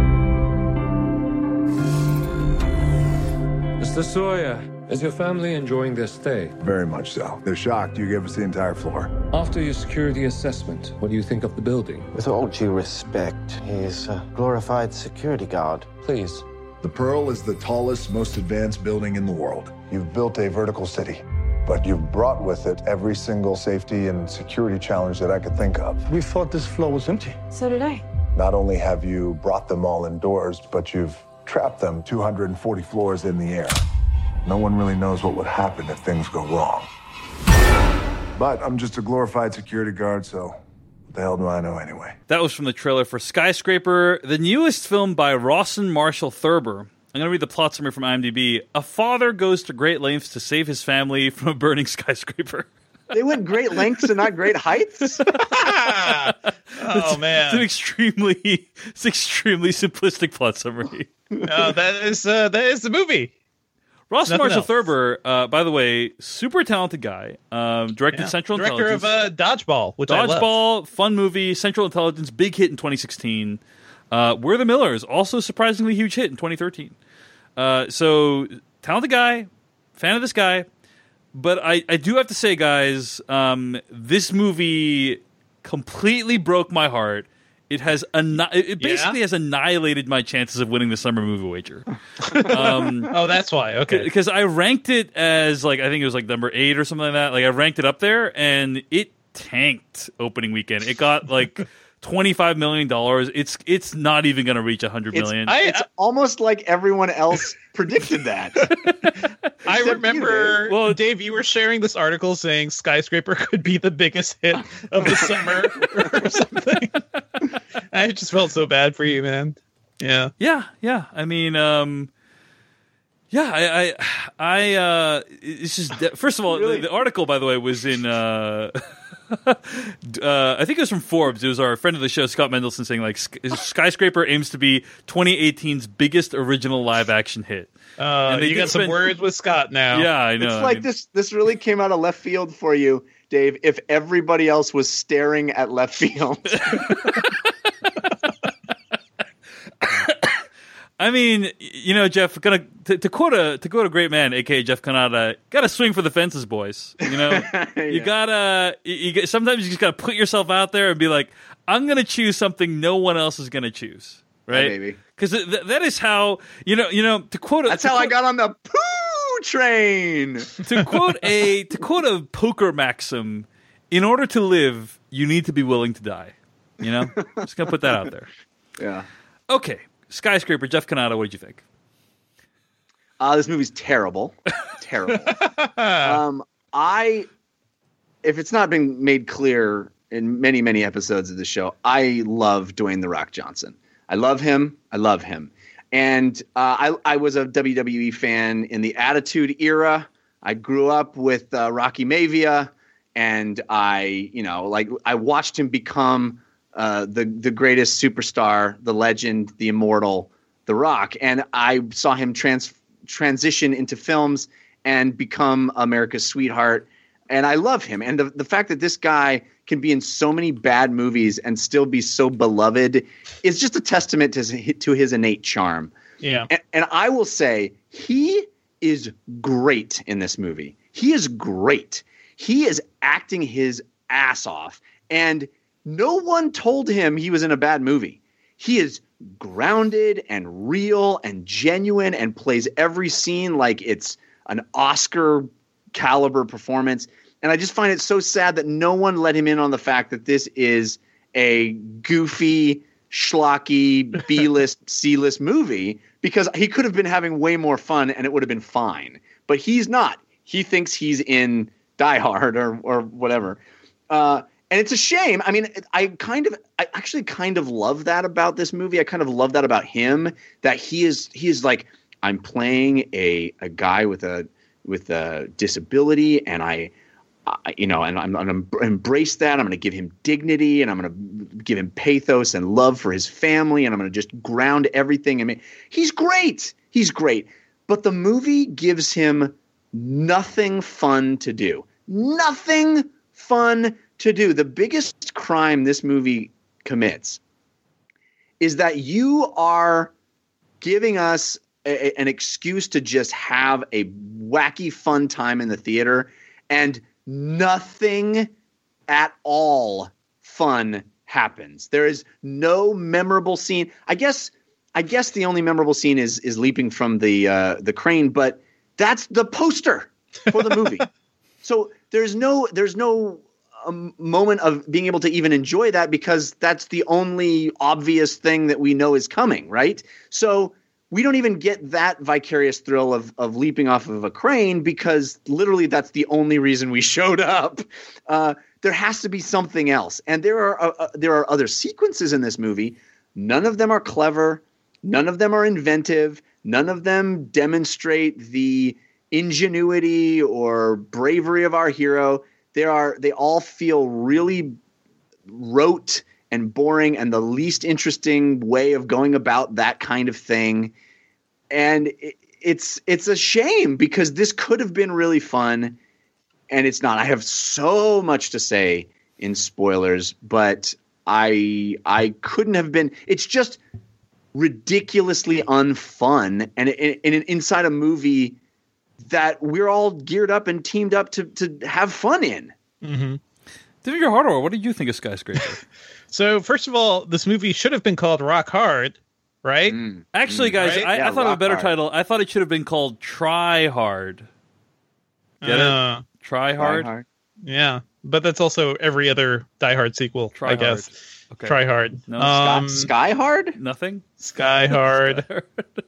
Mister Sawyer, is your family enjoying their stay? Very much so. They're shocked you gave us the entire floor. After your security assessment, what do you think of the building? With all due respect, he's a glorified security guard. Please. The Pearl is the tallest, most advanced building in the world. You've built a vertical city, but you've brought with it every single safety and security challenge that I could think of. We thought this floor was empty. So did I. Not only have you brought them all indoors, but you've trapped them two hundred forty floors in the air. No one really knows what would happen if things go wrong. But I'm just a glorified security guard, so what the hell do I know anyway? That was from the trailer for Skyscraper, the newest film by Rawson Marshall Thurber. I'm going to read the plot summary from IMDb. A father goes to great lengths to save his family from a burning skyscraper. They went great lengths and not great heights? Oh, it's, man. It's an extremely, it's extremely simplistic plot summary. No, that is, uh, that is the movie. Ross Nothing Marshall else. Thurber, uh, by the way, super talented guy. Um, directed Yeah. Central Director Intelligence. of uh, Dodgeball, which I love. Dodgeball, fun movie. Central Intelligence, big hit in twenty sixteen. Uh, We're the Millers, also surprisingly huge hit in twenty thirteen. Uh, so, talented guy, fan of this guy. But I, I do have to say, guys, um, this movie completely broke my heart. It has anni- it basically Yeah? has annihilated my chances of winning the summer movie wager. Um, Oh, that's why. Okay. because I ranked it as like I think it was like number eight or something like that. Like I ranked it up there, and it tanked opening weekend. It got like twenty-five million dollars. It's it's not even going to reach a hundred It's, million. I- it's almost like everyone else predicted that. I Except you, remember, Dave. well, Dave, you were sharing this article saying Skyscraper could be the biggest hit of the summer or something. I just felt so bad for you, man. Yeah. Yeah, yeah. I mean, um, yeah, I, I, I uh, it's just first of all, Really? the, the article, by the way, was in. Uh, uh, I think it was from Forbes. It was our friend of the show, Scott Mendelson, saying like Sk- Skyscraper aims to be twenty eighteen's biggest original live action hit. Uh, And they you did got some spend- words with Scott now. Yeah, I know. It's I like mean- this this really came out of left field for you, Dave, if everybody else was staring at left field. I mean, you know, Jeff, gonna to, to quote a to quote a great man, aka Jeff Kanata, gotta swing for the fences, boys. You know, you Yeah. gotta. You, you get, sometimes you just gotta put yourself out there and be like, I'm gonna choose something no one else is gonna choose, right? maybe. Because th- that is how you know. You know, to quote. A, That's to how I quote- got on the poo train. to quote a to quote a poker maxim. In order to live, you need to be willing to die. You know, just gonna put that out there. Yeah. Okay, Skyscraper. Jeff Kanata, what did you think? Uh, this movie's terrible. Terrible. um, I, if it's not been made clear in many, many episodes of the show, I love Dwayne "The Rock" Johnson. I love him. I love him. And uh, I, I was a W W E fan in the Attitude Era. I grew up with uh, Rocky Maivia, and I, you know, like I watched him become uh, the the greatest superstar, the legend, the immortal, The Rock. And I saw him trans- transition into films and become America's sweetheart. And I love him. And the, the fact that this guy can be in so many bad movies and still be so beloved is just a testament to his, to his innate charm. Yeah. And, and I will say he is great in this movie. He is great. He is acting his ass off. And no one told him he was in a bad movie. He is grounded and real and genuine and plays every scene like it's an Oscar caliber performance. And I just find it so sad that no one let him in on the fact that this is a goofy, schlocky B-list, C-list movie because he could have been having way more fun and it would have been fine. But he's not. He thinks he's in Die Hard or or whatever. Uh, and it's a shame. I mean, I kind of, I actually kind of love that about this movie. I kind of love that about him, that he is, he is like, I'm playing a, a guy with a, with a disability, and I, I you know, and I'm going to embrace that. I'm going to give him dignity, and I'm going to give him pathos and love for his family, and I'm going to just ground everything. I mean, he's great. He's great. But the movie gives him nothing fun to do. Nothing fun to do. The biggest crime this movie commits is that you are giving us a, an excuse to just have a wacky fun time in the theater, and nothing at all fun happens. There is no memorable scene. I guess I guess the only memorable scene is is leaping from the uh, the crane, but that's the poster for the movie. So there's no there's no um, moment of being able to even enjoy that because that's the only obvious thing that we know is coming, right? So we don't even get that vicarious thrill of of leaping off of a crane because literally that's the only reason we showed up. Uh, there has to be something else, and there are uh, uh, there are other sequences in this movie. None of them are clever. None of them are inventive. None of them demonstrate the ingenuity or bravery of our hero. They are they all feel really rote and boring and the least interesting way of going about that kind of thing. And it, it's it's a shame because this could have been really fun, and it's not. I have so much to say in spoilers, but I I couldn't have been. It's just ridiculously unfun, and in, in, inside a movie that we're all geared up and teamed up to to have fun in. Mm-hmm. David Hardware, what did you think of Skyscraper? So first of all, this movie should have been called Rock Hard, right? Mm. Actually, guys, right? I, yeah, I thought of a better hard. title. I thought it should have been called Try Hard. Get uh, it? Try Hard? Try hard. Yeah, but that's also every other Die Hard sequel, Try I hard. guess. Okay. Try Hard. No, um, Sky, Sky Hard? Nothing? Sky Hard. Sky hard.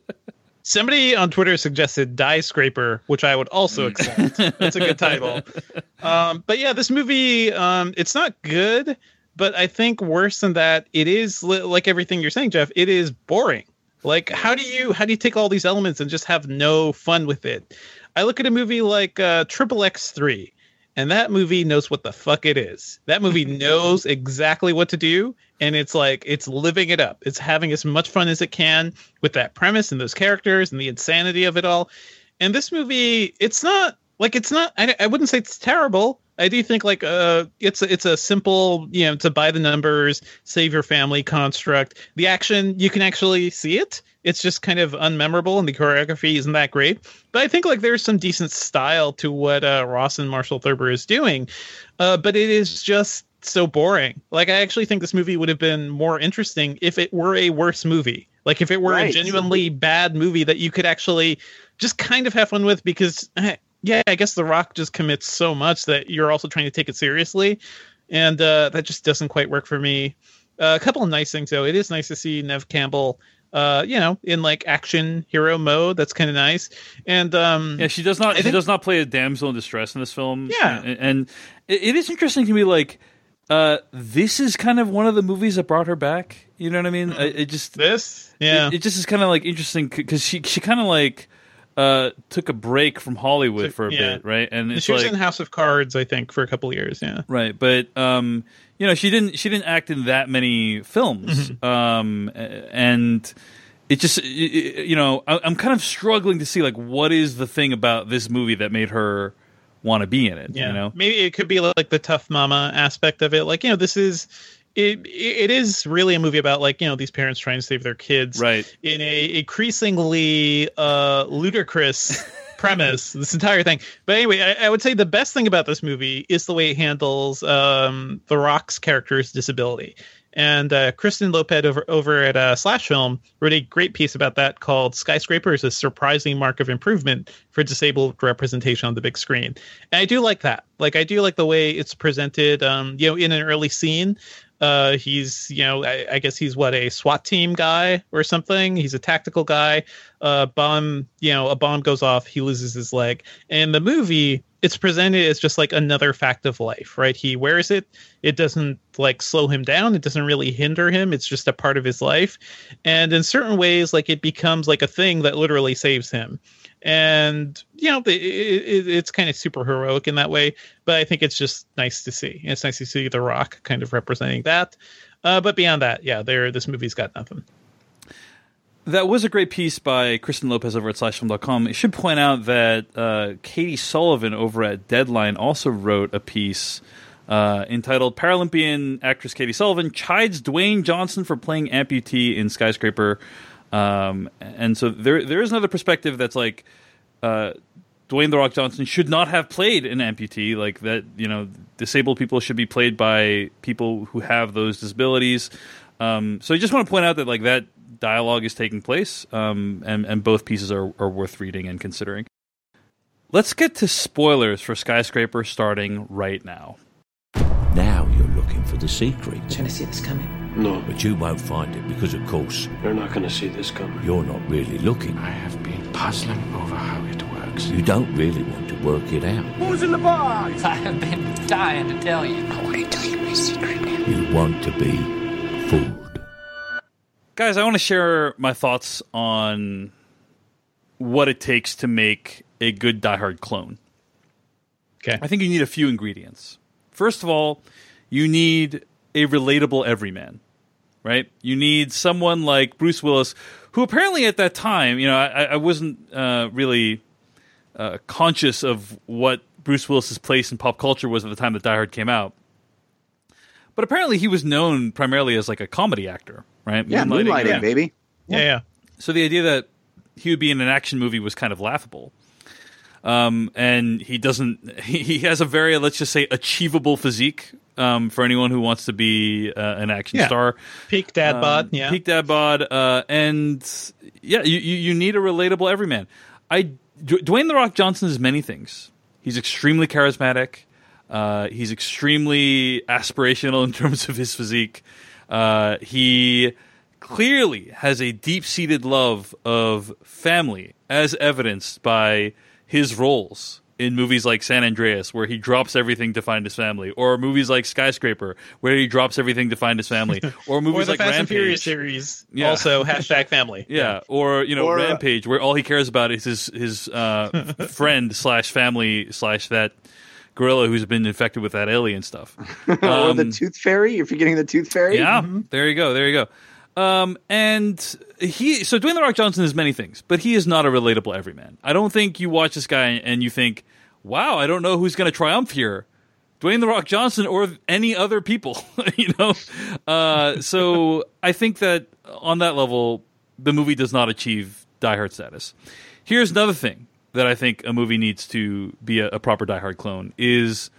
Somebody on Twitter suggested Die Scraper, which I would also accept. That's a good title. Um, but yeah, this movie, um, it's not good, but I think worse than that, it is li- like everything you're saying, Jeff, it is boring. Like, how do you how do you take all these elements and just have no fun with it? I look at a movie like uh, Triple X three, and that movie knows what the fuck it is. That movie knows exactly what to do. And it's like, it's living it up. It's having as much fun as it can with that premise and those characters and the insanity of it all. And this movie, it's not like, it's not, I, I wouldn't say it's terrible. I do think like, uh, it's a, it's a simple, you know, to buy the numbers, save your family construct. The action, you can actually see it. It's just kind of unmemorable and the choreography isn't that great. But I think like there's some decent style to what uh, Ross and Marshall Thurber is doing. Uh, but it is just so boring. Like, I actually think this movie would have been more interesting if it were a worse movie. Like, if it were right. a genuinely bad movie that you could actually just kind of have fun with, because, yeah, I guess The Rock just commits so much that you're also trying to take it seriously. And uh, that just doesn't quite work for me. Uh, a couple of nice things, though. It is nice to see Neve Campbell, uh, you know, in like action hero mode. That's kind of nice. And um, yeah, she does not. I she think, does not play a damsel in distress in this film. Yeah, and, and it, it is interesting to me. Like, uh, this is kind of one of the movies that brought her back. You know what I mean? It, it just this, yeah, it, it just is kind of like interesting because she she kind of like uh took a break from Hollywood for a yeah. bit, right? And it's she was like, in House of Cards, I think, for a couple of years. Yeah, right. But um, you know, she didn't she didn't act in that many films. Mm-hmm. Um, and it just, you know, I'm kind of struggling to see like what is the thing about this movie that made her want to be in it. Yeah, you know, maybe it could be like the tough mama aspect of it. Like, you know, this is it. It is really a movie about like, you know, these parents trying to save their kids, right, in a increasingly uh, ludicrous premise. This entire thing. But anyway, I, I would say the best thing about this movie is the way it handles um, The Rock's character's disability. And uh, Kristen Lopez over, over at uh, Slash Film wrote a great piece about that called Skyscraper is a Surprising Mark of Improvement for Disabled Representation on the Big Screen. And I do like that. Like, I do like the way it's presented, um, you know, in an early scene. Uh, he's, you know, I, I guess he's what, a SWAT team guy or something. He's a tactical guy. Uh, bomb, you know, a bomb goes off. He loses his leg. And the movie, it's presented as just like another fact of life, right? He wears it. It doesn't like slow him down. It doesn't really hinder him. It's just a part of his life. And in certain ways, like it becomes like a thing that literally saves him. And, you know, it, it, it's kind of super heroic in that way. But I think it's just nice to see. It's nice to see The Rock kind of representing that. Uh, but beyond that, yeah, there, this movie's got nothing. That was a great piece by Kristen Lopez over at slash film dot com. I should point out that uh, Katie Sullivan over at Deadline also wrote a piece uh, entitled Paralympian actress Katie Sullivan chides Dwayne Johnson for playing amputee in Skyscraper. Um, and so there there is another perspective that's like uh, Dwayne The Rock Johnson should not have played an amputee, like that, you know, disabled people should be played by people who have those disabilities. Um, so I just want to point out that like that dialogue is taking place, um, and, and both pieces are, are worth reading and considering. Let's get to spoilers for Skyscraper starting right now. Now you're looking for the secret. Trying to see this coming? No. But you won't find it because, of course, you're not going to see this coming. You're not really looking. I have been puzzling over how it works. You don't really want to work it out. Who's in the box? I have been dying to tell you. I want to tell you my secret now. You want to be fooled. Guys, I want to share my thoughts on what it takes to make a good Die Hard clone. Okay. I think you need a few ingredients. First of all, you need a relatable everyman, right? You need someone like Bruce Willis, who apparently at that time, you know, I, I wasn't uh, really uh, conscious of what Bruce Willis's place in pop culture was at the time that Die Hard came out. But apparently he was known primarily as like a comedy actor, right? Yeah, moonlighting, moonlighting yeah. baby. Yeah, yeah. So the idea that he would be in an action movie was kind of laughable. Um, and he doesn't, he, he has a very, let's just say, achievable physique um, for anyone who wants to be uh, an action yeah. star. Peak dad um, bod, yeah. Peak dad bod. Uh, and yeah, you, you, you need a relatable everyman. I, D- Dwayne The Rock Johnson is many things. He's extremely charismatic. Uh, he's extremely aspirational in terms of his physique. Uh, he clearly has a deep-seated love of family, as evidenced by his roles in movies like San Andreas, where he drops everything to find his family, or movies like Skyscraper, where he drops everything to find his family, or movies or the like Fast Rampage. and Furious series, yeah. also hashtag family. Yeah. yeah, or you know or, Rampage, where all he cares about is his his uh, friend slash family slash that gorilla who's been infected with that alien stuff. Um, or the Tooth Fairy. You're forgetting the Tooth Fairy. Yeah, Mm-hmm. there you go. There you go. Um, and he, so Dwayne The Rock Johnson is many things, but he is not a relatable everyman. I don't think you watch this guy and you think, wow, I don't know who's going to triumph here. Dwayne The Rock Johnson or any other people, you know? Uh, so I think that on that level, the movie does not achieve Die Hard status. Here's another thing that I think a movie needs to be a, a proper Die Hard clone is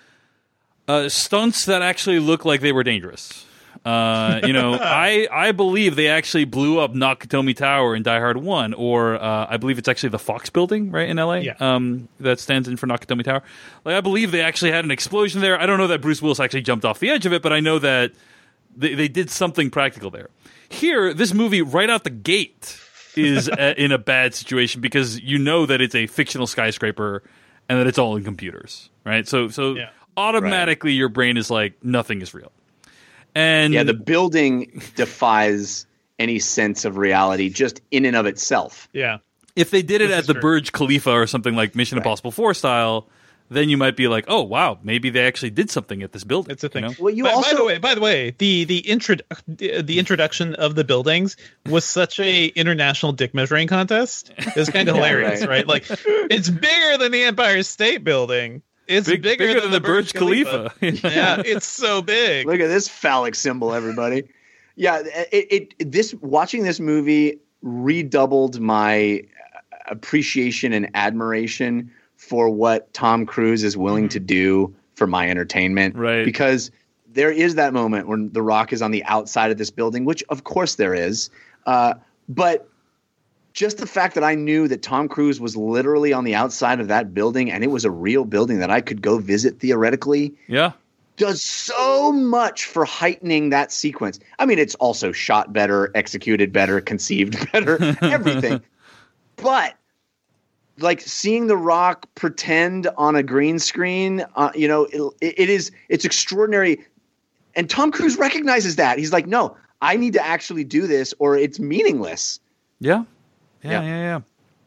uh, stunts that actually look like they were dangerous. Uh, you know, I, I believe they actually blew up Nakatomi Tower in Die Hard one, or uh, I believe it's actually the Fox building, right, in L A, yeah. um, that stands in for Nakatomi Tower. Like, I believe they actually had an explosion there. I don't know that Bruce Willis actually jumped off the edge of it, but I know that they, they did something practical there. Here, this movie, right out the gate, is a, in a bad situation because you know that it's a fictional skyscraper and that it's all in computers, right? So, so yeah. automatically right. your brain is like, nothing is real. And yeah, the building defies any sense of reality just in and of itself. Yeah. If they did it this at the true. Burj Khalifa or something like Mission right. Impossible four style, then you might be like, oh, wow, maybe they actually did something at this building. It's a thing. You know? Well, you by, also... by the way, by the way, the the intro the introduction of the buildings was such a international dick measuring contest. It was kind of yeah, hilarious, right. right? Like, it's bigger than the Empire State Building. It's Big, bigger, bigger than, than the Burj Burj Khalifa. Khalifa. Yeah, it's so big. Look at this phallic symbol, everybody. Yeah, it, it this watching this movie redoubled my appreciation and admiration for what Tom Cruise is willing mm-hmm. to do for my entertainment. Right. Because there is that moment when The Rock is on the outside of this building, which of course there is. Uh, but just the fact that I knew that Tom Cruise was literally on the outside of that building and it was a real building that I could go visit theoretically. Yeah. does so much for heightening that sequence. I mean, it's also shot better, executed better, conceived better, everything. But like seeing The Rock pretend on a green screen, uh, you know, it, it is it's extraordinary. And Tom Cruise recognizes that. He's like, no, I need to actually do this or it's meaningless. Yeah. Yeah, yeah, yeah. yeah.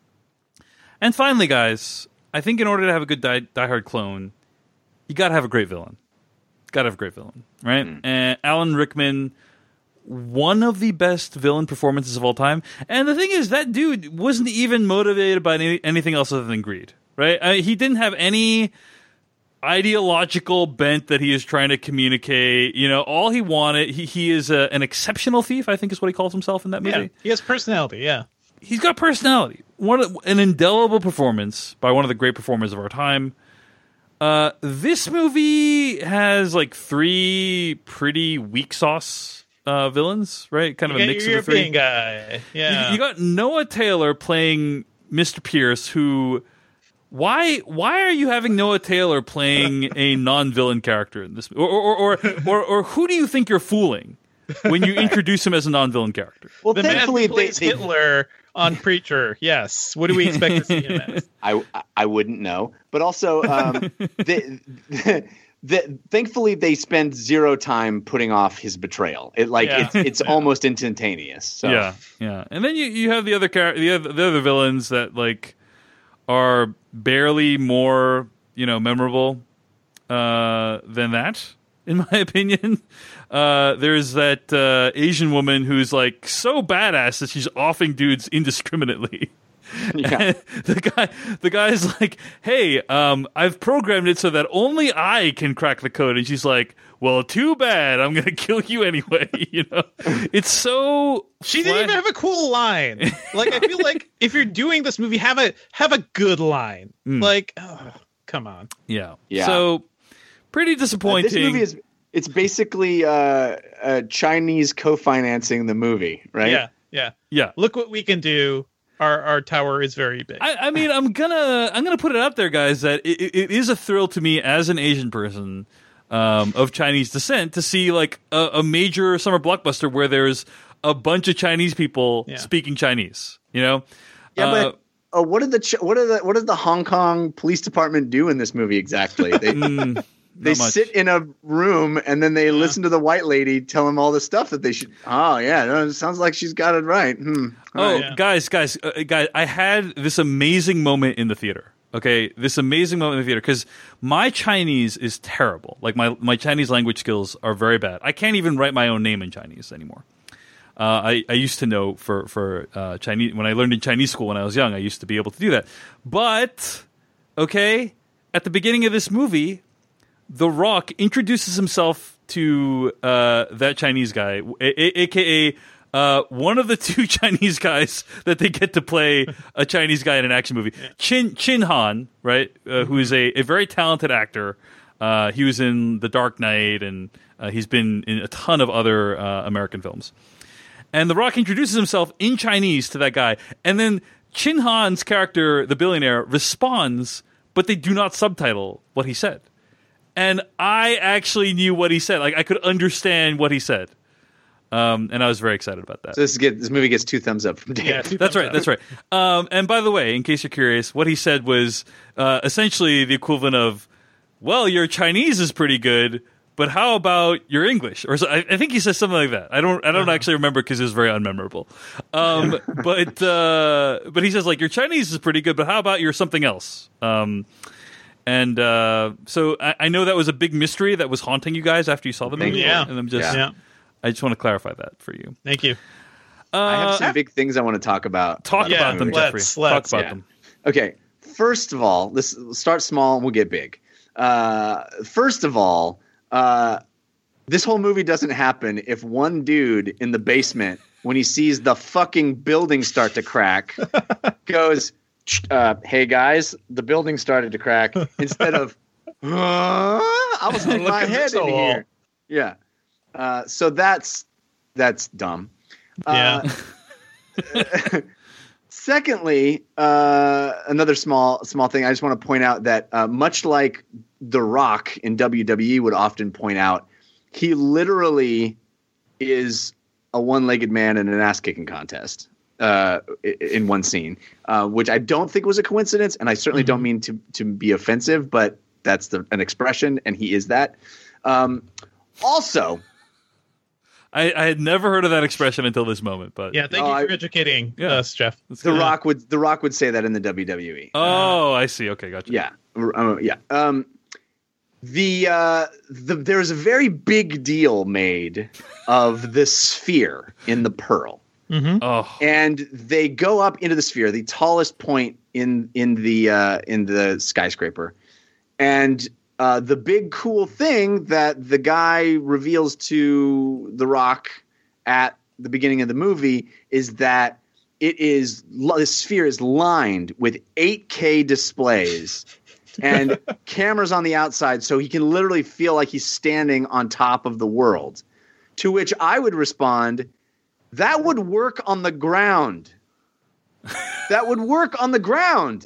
And finally, guys, I think in order to have a good Die, Die Hard clone, you got to have a great villain. Got to have a great villain, right? Mm. And Alan Rickman, one of the best villain performances of all time. And the thing is, that dude wasn't even motivated by any, anything else other than greed, right? I mean, he didn't have any ideological bent that he is trying to communicate. You know, all he wanted, he, he is a, an exceptional thief, I think is what he calls himself in that movie. Yeah, he has personality, yeah. He's got personality. One of, an indelible performance by one of the great performers of our time. Uh, this movie has like three pretty weak sauce uh, villains, right? Kind of you a mix your of the three. European guy, yeah. You, you got Noah Taylor playing Mister Pierce, who. Why? Why are you having Noah Taylor playing a non-villain character in this? Or, or, or, or, or who do you think you're fooling when you introduce him as a non-villain character? Well, the man who plays they, Hitler on Preacher, yes. What do we expect to see him as? I I wouldn't know, but also, um, the, the, the, thankfully they spend zero time putting off his betrayal. It like yeah. it's it's yeah. almost instantaneous. So. Yeah, yeah, and then you, you have the other char- the other the other villains that like are barely more you know memorable uh, than that, in my opinion. Uh, there's that uh, Asian woman who's like so badass that she's offing dudes indiscriminately. Yeah. the guy, the guy's like, "Hey, um, I've programmed it so that only I can crack the code," and she's like, "Well, too bad. I'm gonna kill you anyway." You know, it's so. She didn't even have a cool line. Like, I feel like if you're doing this movie, have a have a good line. Mm. Like, oh, come on. Yeah. Yeah. So pretty disappointing. Uh, this movie is. It's basically uh, uh, Chinese co-financing the movie, right? Yeah, yeah, yeah. Look what we can do. Our our tower is very big. I, I mean, I'm gonna I'm gonna put it out there, guys, that it, it is a thrill to me as an Asian person um, of Chinese descent to see like a, a major summer blockbuster where there's a bunch of Chinese people yeah. speaking Chinese. You know? Yeah, uh, but. Oh, what did the what are the what does the Hong Kong Police Department do in this movie exactly? They mm, they much. sit in a room and then they yeah. listen to the white lady tell them all the stuff that they should. Oh yeah, no, it sounds like she's got it right. Hmm. Oh, yeah. guys, guys, uh, guys! I had this amazing moment in the theater. Okay, this amazing moment in the theater because my Chinese is terrible. Like my my Chinese language skills are very bad. I can't even write my own name in Chinese anymore. Uh, I, I used to know for for uh, Chinese when I learned in Chinese school when I was young. I used to be able to do that. But okay, at the beginning of this movie, The Rock introduces himself to uh, that Chinese guy, a- a- aka uh, one of the two Chinese guys that they get to play a Chinese guy in an action movie. Yeah. Chin Chin Han, right? Uh, mm-hmm. Who is a, a very talented actor. Uh, he was in The Dark Knight, and uh, he's been in a ton of other uh, American films. And The Rock introduces himself in Chinese to that guy. And then Chin Han's character, the billionaire, responds, but they do not subtitle what he said. And I actually knew what he said. Like, I could understand what he said. Um, and I was very excited about that. So this, get, this movie gets two thumbs up from Dan. Yeah, that's right, up. that's right. Um, and by the way, in case you're curious, what he said was uh, essentially the equivalent of, well, your Chinese is pretty good, but how about your English? Or so, I, I think he says something like that. I don't. I don't uh-huh. actually remember because it was very unmemorable. Um, but uh, but he says like your Chinese is pretty good, but how about your something else? Um, and uh, so I, I know that was a big mystery that was haunting you guys after you saw the movie. Yeah, and I'm just. Yeah. I just want to clarify that for you. Thank you. Uh, I have some big things I want to talk about. Talk about, about them, Jeffrey. Let's, let's, talk about yeah. them. Okay. First of all, let's start small and we'll get big. Uh, first of all. Uh, This whole movie doesn't happen if one dude in the basement, when he sees the fucking building start to crack, goes, uh, "Hey guys, the building started to crack." Instead of, uh, "I was hitting my head in here." Yeah. Uh, so that's that's dumb. Yeah. Uh, Secondly, uh, another small small thing. I just want to point out that uh, much like The Rock in W W E would often point out, he literally is a one-legged man in an ass-kicking contest uh, in one scene, uh, which I don't think was a coincidence, and I certainly mm-hmm. don't mean to to be offensive, but that's the, an expression, and he is that. Um, also... I, I had never heard of that expression until this moment, but yeah, thank oh, you for I, educating yeah. us, Jeff. The Rock would The Rock would say that in the W W E. Oh, uh, I see. Okay, gotcha. Yeah, uh, yeah. Um, the uh, the there is a very big deal made of the sphere in the Pearl, mm-hmm. oh. and they go up into the sphere, the tallest point in in the uh, in the skyscraper, and. Uh, the big cool thing that the guy reveals to The Rock at the beginning of the movie is that it is the sphere is lined with eight K displays and cameras on the outside, so he can literally feel like he's standing on top of the world. To which I would respond, that would work on the ground. That would work on the ground.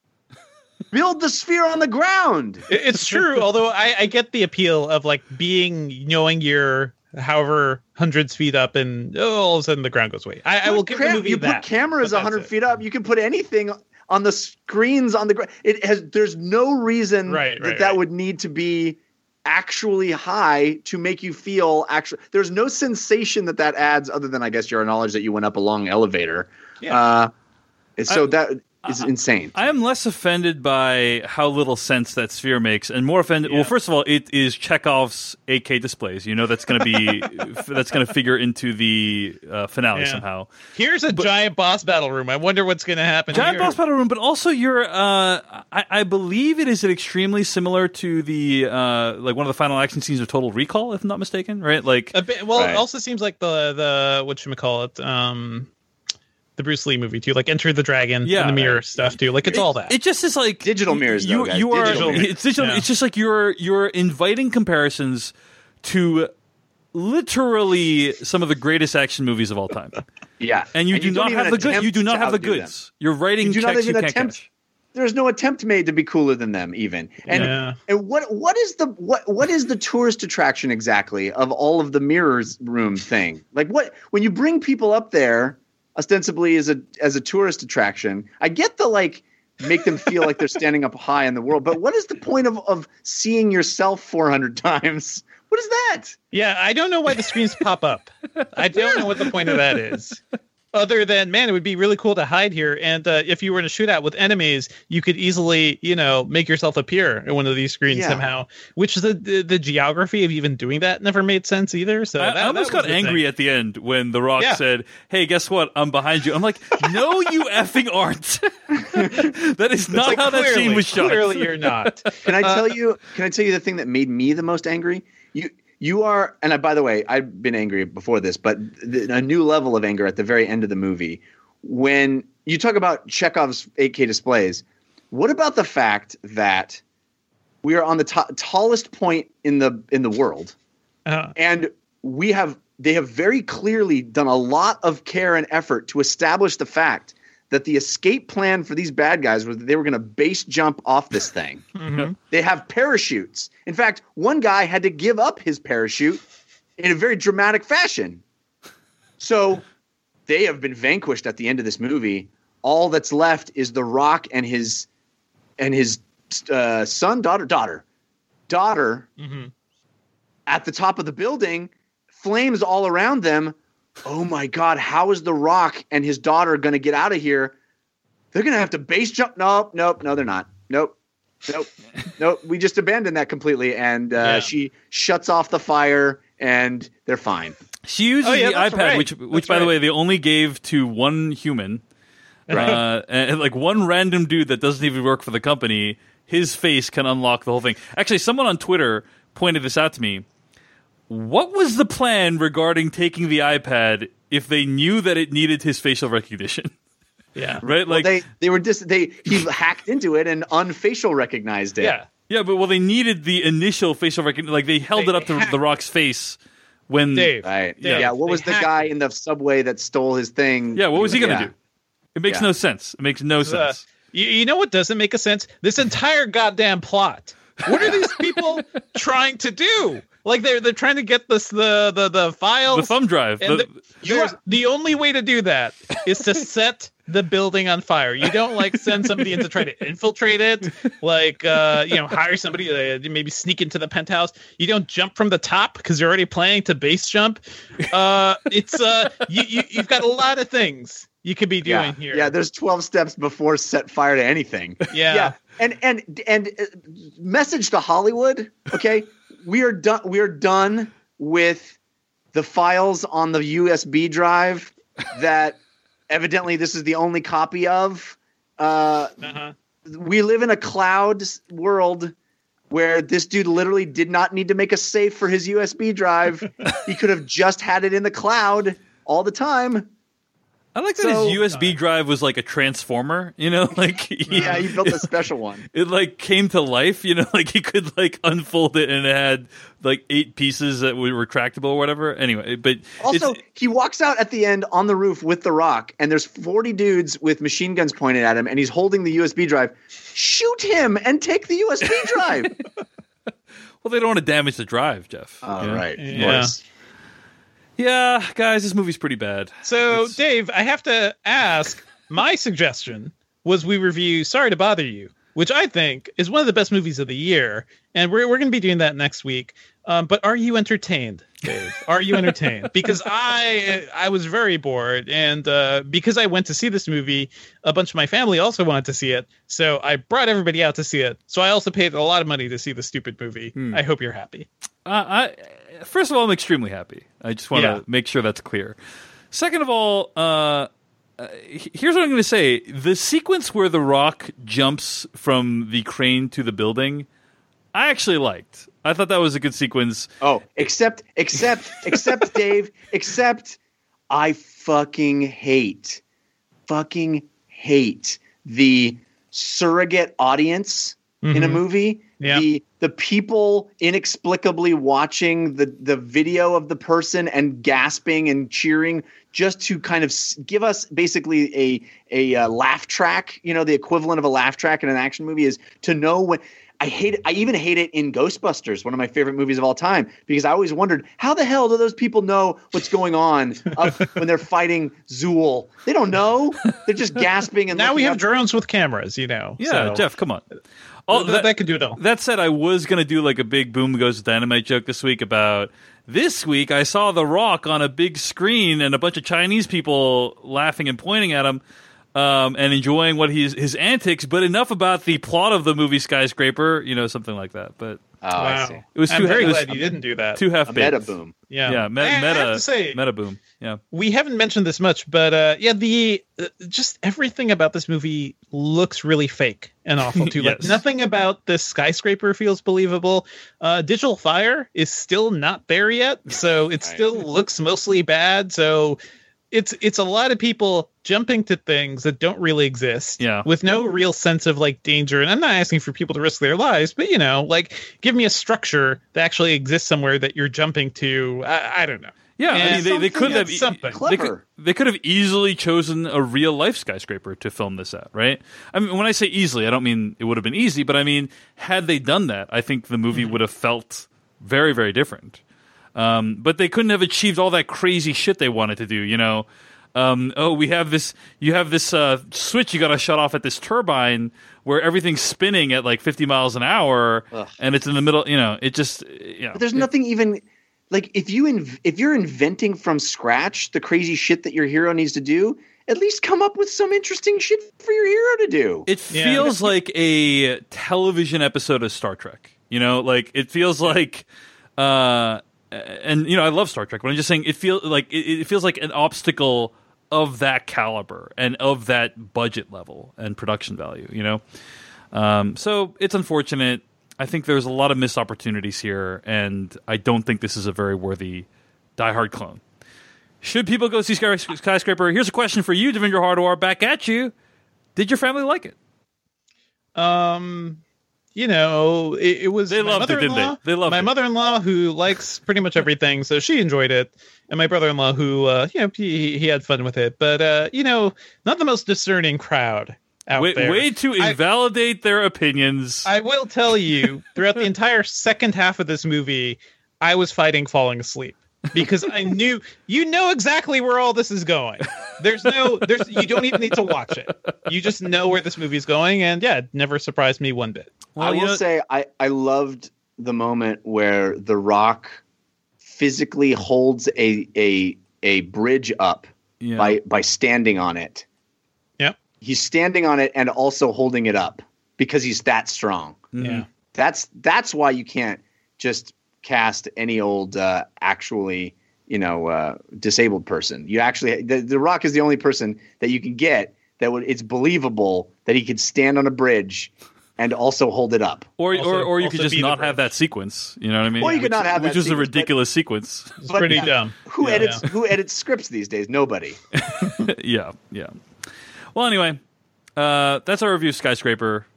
Build the sphere on the ground. It's true, although I, I get the appeal of like being knowing you're however hundreds feet up, and oh, all of a sudden the ground goes away. I, I will give cam- the movie you that. Put cameras a hundred feet up. You can put anything on the screens on the ground. It has. There's no reason right, that right, that right. would need to be actually high to make you feel actually. There's no sensation that that adds, other than I guess your knowledge that you went up a long elevator. Yeah. Uh, so I, that. is insane. I am less offended by how little sense that sphere makes, and more offended. Yeah. Well, first of all, it is Chekhov's eight K displays. You know that's going to be that's going to figure into the uh, finale yeah. somehow. Here's a but, giant boss battle room. I wonder what's going to happen. Giant here. boss battle room, but also you're. Uh, I, I believe it is extremely similar to the uh, like one of the final action scenes of Total Recall, if I'm not mistaken. Right? Like, a bit, well, right. it also seems like the the whatchamacallit, um the Bruce Lee movie too, like Enter the Dragon, yeah, and the mirror right. stuff too. Like it's it, all that. It just is like digital mirrors. You, though, guys. you are. Digital it's digital. Yeah. It's just like you're you're inviting comparisons to literally some of the greatest action movies of all time. Yeah, and you and do you not have the good. You do not have the goods. Them. You're writing you checks you can't attempt, cash. There's no attempt made to be cooler than them, even. And yeah. and what what is the what what is the tourist attraction exactly of all of the mirrors room thing? Like what when you bring people up there ostensibly as a as a tourist attraction, I get the like make them feel like they're standing up high in the world, but what is the point of of seeing yourself four hundred times? What is that? Yeah, I don't know why the screens pop up. I don't know what the point of that is. Other than, man, it would be really cool to hide here. And uh, if you were in a shootout with enemies, you could easily, you know, make yourself appear in one of these screens yeah. somehow. Which the, the the geography of even doing that never made sense either. So I, that, I almost that got angry thing. at the end when The Rock yeah. said, "Hey, guess what? I'm behind you." I'm like, "No, you effing aren't." That is not like, how clearly, that scene was shot. Clearly, you're not. Can I tell you? Can I tell you the thing that made me the most angry? You. You are, and I, by the way, I've been angry before this, but the, a new level of anger at the very end of the movie. When you talk about Chekhov's eight K displays, what about the fact that we are on the t- tallest point in the in the world, uh-huh. and we have they have very clearly done a lot of care and effort to establish the fact that the escape plan for these bad guys was that they were going to base jump off this thing. Mm-hmm. They have parachutes. In fact, one guy had to give up his parachute in a very dramatic fashion. So they have been vanquished at the end of this movie. All that's left is The Rock and his and his uh, son, daughter, daughter, daughter mm-hmm. at the top of the building, flames all around them. Oh my God, how is The Rock and his daughter going to get out of here? They're going to have to base jump. Nope, nope, no, they're not. Nope, nope, nope. We just abandoned that completely. And uh, yeah. she shuts off the fire and they're fine. She uses oh, yeah, the iPad, right. which, which that's by right. the way, they only gave to one human. Right. Uh, and like one random dude that doesn't even work for the company, his face can unlock the whole thing. Actually, someone on Twitter pointed this out to me. What was the plan regarding taking the iPad if they knew that it needed his facial recognition? Yeah. Right? Like well, they they were just they he hacked into it and unfacial recognized it. Yeah. Yeah, but well they needed the initial facial recognition. Like they held they it up to hacked. The Rock's face when Dave. Right. Dave, yeah, what was the hacked. guy in the subway that stole his thing? Yeah, what was he going to yeah. do? It makes Yeah. no sense. It makes no Uh, sense. you, you know what doesn't make a sense? This entire goddamn plot. What are these people trying to do? Like they're they're trying to get this the the the files, The thumb drive. and The- the, there's- the only way to do that is to set the building on fire. You don't like send somebody in to try to infiltrate it, like uh, you know, hire somebody to maybe sneak into the penthouse. You don't jump from the top because you're already planning to base jump. Uh, it's uh, you, you you've got a lot of things you could be doing yeah. here. Yeah, there's twelve steps before set fire to anything. Yeah. Yeah. And and and uh, message to Hollywood, okay? We are done we are done with the files on the U S B drive that evidently this is the only copy of. Uh, uh-huh. We live in a cloud world where this dude literally did not need to make a safe for his U S B drive. He could have just had it in the cloud all the time. I like that So- his U S B drive was like a transformer, you know, like he, Yeah, he built a special one. it like came to life, you know, like he could like unfold it and it had like eight pieces that were retractable or whatever. Anyway, but Also, it's, he walks out at the end on the roof with The Rock, and there's forty dudes with machine guns pointed at him, and he's holding the U S B drive. Shoot him and take the U S B drive. well, they don't want to damage the drive, Jeff. Oh, you know? right. Of Yeah. course. Yeah, guys, this movie's pretty bad. So, It's- Dave, I have to ask. My suggestion was we review Sorry to Bother You, which I think is one of the best movies of the year, and we're we're going to be doing that next week. Um, but are you entertained, Dave? Are you entertained? Because I I was very bored, and uh, because I went to see this movie, a bunch of my family also wanted to see it, so I brought everybody out to see it. So I also paid a lot of money to see the stupid movie. Hmm. I hope you're happy. Uh, I first of all, I'm extremely happy. I just want to Yeah. make sure that's clear. Second of all, uh, uh, he- here's what I'm going to say: the sequence where The Rock jumps from the crane to the building, I actually liked. I thought that was a good sequence. Oh, except, except, except, Dave, except I fucking hate, fucking hate the surrogate audience in a Mhm. movie. Yeah. The the people inexplicably watching the, the video of the person and gasping and cheering just to kind of s- give us basically a a uh, laugh track. You know, the equivalent of a laugh track in an action movie is to know when. I hate it. I even hate it in Ghostbusters, one of my favorite movies of all time, because I always wondered, how the hell do those people know what's going on up when they're fighting Zool? They don't know. They're just gasping. And Now we looking have up. drones with cameras, you know. Yeah, so- Jeff, come on. Oh, Th- that could do it all. That said, I was going to do like a big Boom Goes Dynamite joke this week about this week I saw The Rock on a big screen and a bunch of Chinese people laughing and pointing at him um, and enjoying what he's his antics. But enough about the plot of the movie Skyscraper, you know, something like that. But Oh, I see. it was I'm too very it was glad you didn't do that. Two half A baked. meta boom. Yeah, Yeah, me- I- I meta have to say, meta boom. Yeah. we haven't mentioned this much, but uh, yeah, the uh, just everything about this movie looks really fake and awful too. Like Yes. nothing about this skyscraper feels believable. Uh, Digital Fire is still not there yet, so it still looks mostly bad. So it's it's a lot of people jumping to things that don't really exist, Yeah. with no real sense of like danger. And I'm not asking for people to risk their lives, but you know, like give me a structure that actually exists somewhere that you're jumping to. I, I don't know. Yeah, I And mean, they, they could have something- something. They could, they could have easily chosen a real life skyscraper to film this at, right? I mean, when I say easily, I don't mean it would have been easy, but I mean, had they done that, I think the movie would have felt very, very different. Um, but they couldn't have achieved all that crazy shit they wanted to do, you know? Um, oh, we have this, you have this uh, switch you got to shut off at this turbine where everything's spinning at like fifty miles an hour, Ugh. and it's in the middle, you know, it just, you know. But there's nothing even like if you inv- if you're inventing from scratch the crazy shit that your hero needs to do, at least come up with some interesting shit for your hero to do. It feels like a television episode of Star Trek. You know, like it feels like, uh, and you know, I love Star Trek, but I'm just saying it feels like it, it feels like an obstacle of that caliber and of that budget level and production value. You know, um, so it's unfortunate. I think there's a lot of missed opportunities here, and I don't think this is a very worthy Die Hard clone. Should people go see Sky- Skyscraper? Here's a question for you, Devendra Hardawar. Back at you. Did your family like it? Um, you know, it, it was They my loved it, didn't they? mother-in-law- They loved my it. mother-in-law who likes pretty much everything, so she enjoyed it. and my brother-in-law, who uh, you know he, he had fun with it, but uh, you know, not the most discerning crowd out way, there. Way to I, invalidate their opinions. I will tell you, throughout the entire second half of this movie, I was fighting falling asleep because I knew you know exactly where all this is going. There's no, there's you don't even need to watch it. You just know where this movie's going, and yeah, it never surprised me one bit. Well, I will know, say I, I loved the moment where The Rock physically holds a a a bridge up yeah. by by standing on it. Yep. He's standing on it and also holding it up because he's that strong. Yeah. That's that's why you can't just cast any old uh, actually, you know, uh, disabled person. You actually the, the Rock is the only person that you can get that would it's believable that he could stand on a bridge and also hold it up. Or also, or, or you could just not have that sequence. You know what I mean? Or you could not have which that is sequence, a ridiculous sequence. It's pretty yeah, dumb. Who yeah, edits yeah. who edits scripts these days? Nobody. yeah, yeah. Well, anyway, uh, that's our review of Skyscraper.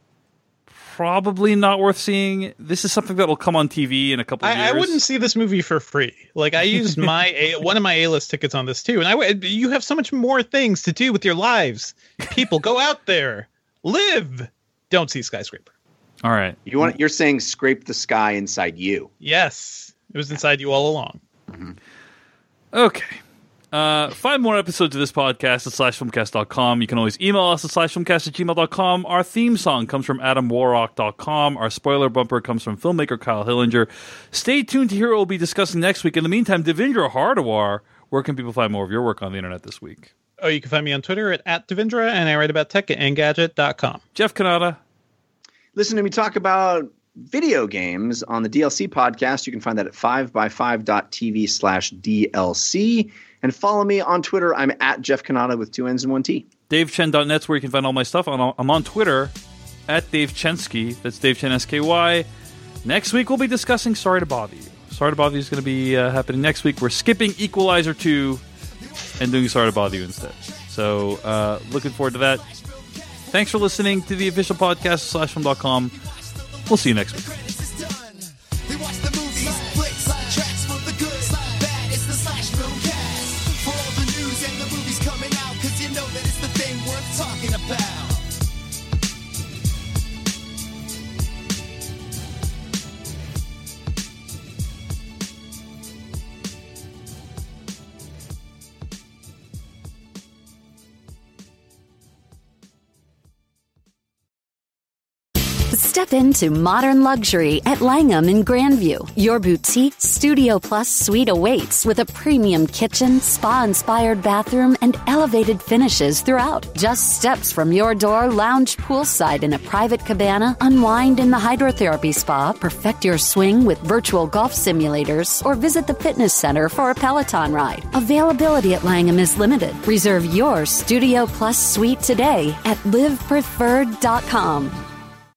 Probably not worth seeing. This is something that will come on T V in a couple of I, years. I wouldn't see this movie for free. Like I used my a, one of my A-list tickets on this too, and I you have so much more things to do with your lives. People, go out there, live. Don't see Skyscraper. All right. You want you're saying scrape the sky inside you. Yes. It was inside you all along. Mm-hmm. Okay. Uh, find more episodes of this podcast at slash filmcast dot com. You can always email us at slash filmcast at gmail dot com. Our theme song comes from adam warrock dot com. Our spoiler bumper comes from filmmaker Kyle Hillinger. Stay tuned to hear what we'll be discussing next week. In the meantime, Devindra Hardawar, where can people find more of your work on the internet this week? Oh, you can find me on Twitter at, at Devindra, and I write about tech at engadget dot com. Jeff Kanata. Listen to me talk about video games on the D L C podcast. You can find that at five by five dot t v slash D L C. And follow me on Twitter. I'm at Jeff Kanata with two N's and one T. Dave Chen dot net's where you can find all my stuff. I'm on Twitter at Dave Chensky. That's Dave Chen, S K Y. Next week, we'll be discussing Sorry to Bother You. Sorry to Bother You is going to be uh, happening next week. We're skipping Equalizer two and doing Sorry to Bother You instead. So, uh, looking forward to that. Thanks for listening to the official podcast, slash film dot com. We'll see you next week. Step into modern luxury at Langham in Grandview. Your boutique Studio Plus suite awaits with a premium kitchen, spa-inspired bathroom, and elevated finishes throughout. Just steps from your door, lounge poolside in a private cabana, unwind in the hydrotherapy spa, perfect your swing with virtual golf simulators, or visit the fitness center for a Peloton ride. Availability at Langham is limited. Reserve your Studio Plus suite today at live preferred dot com.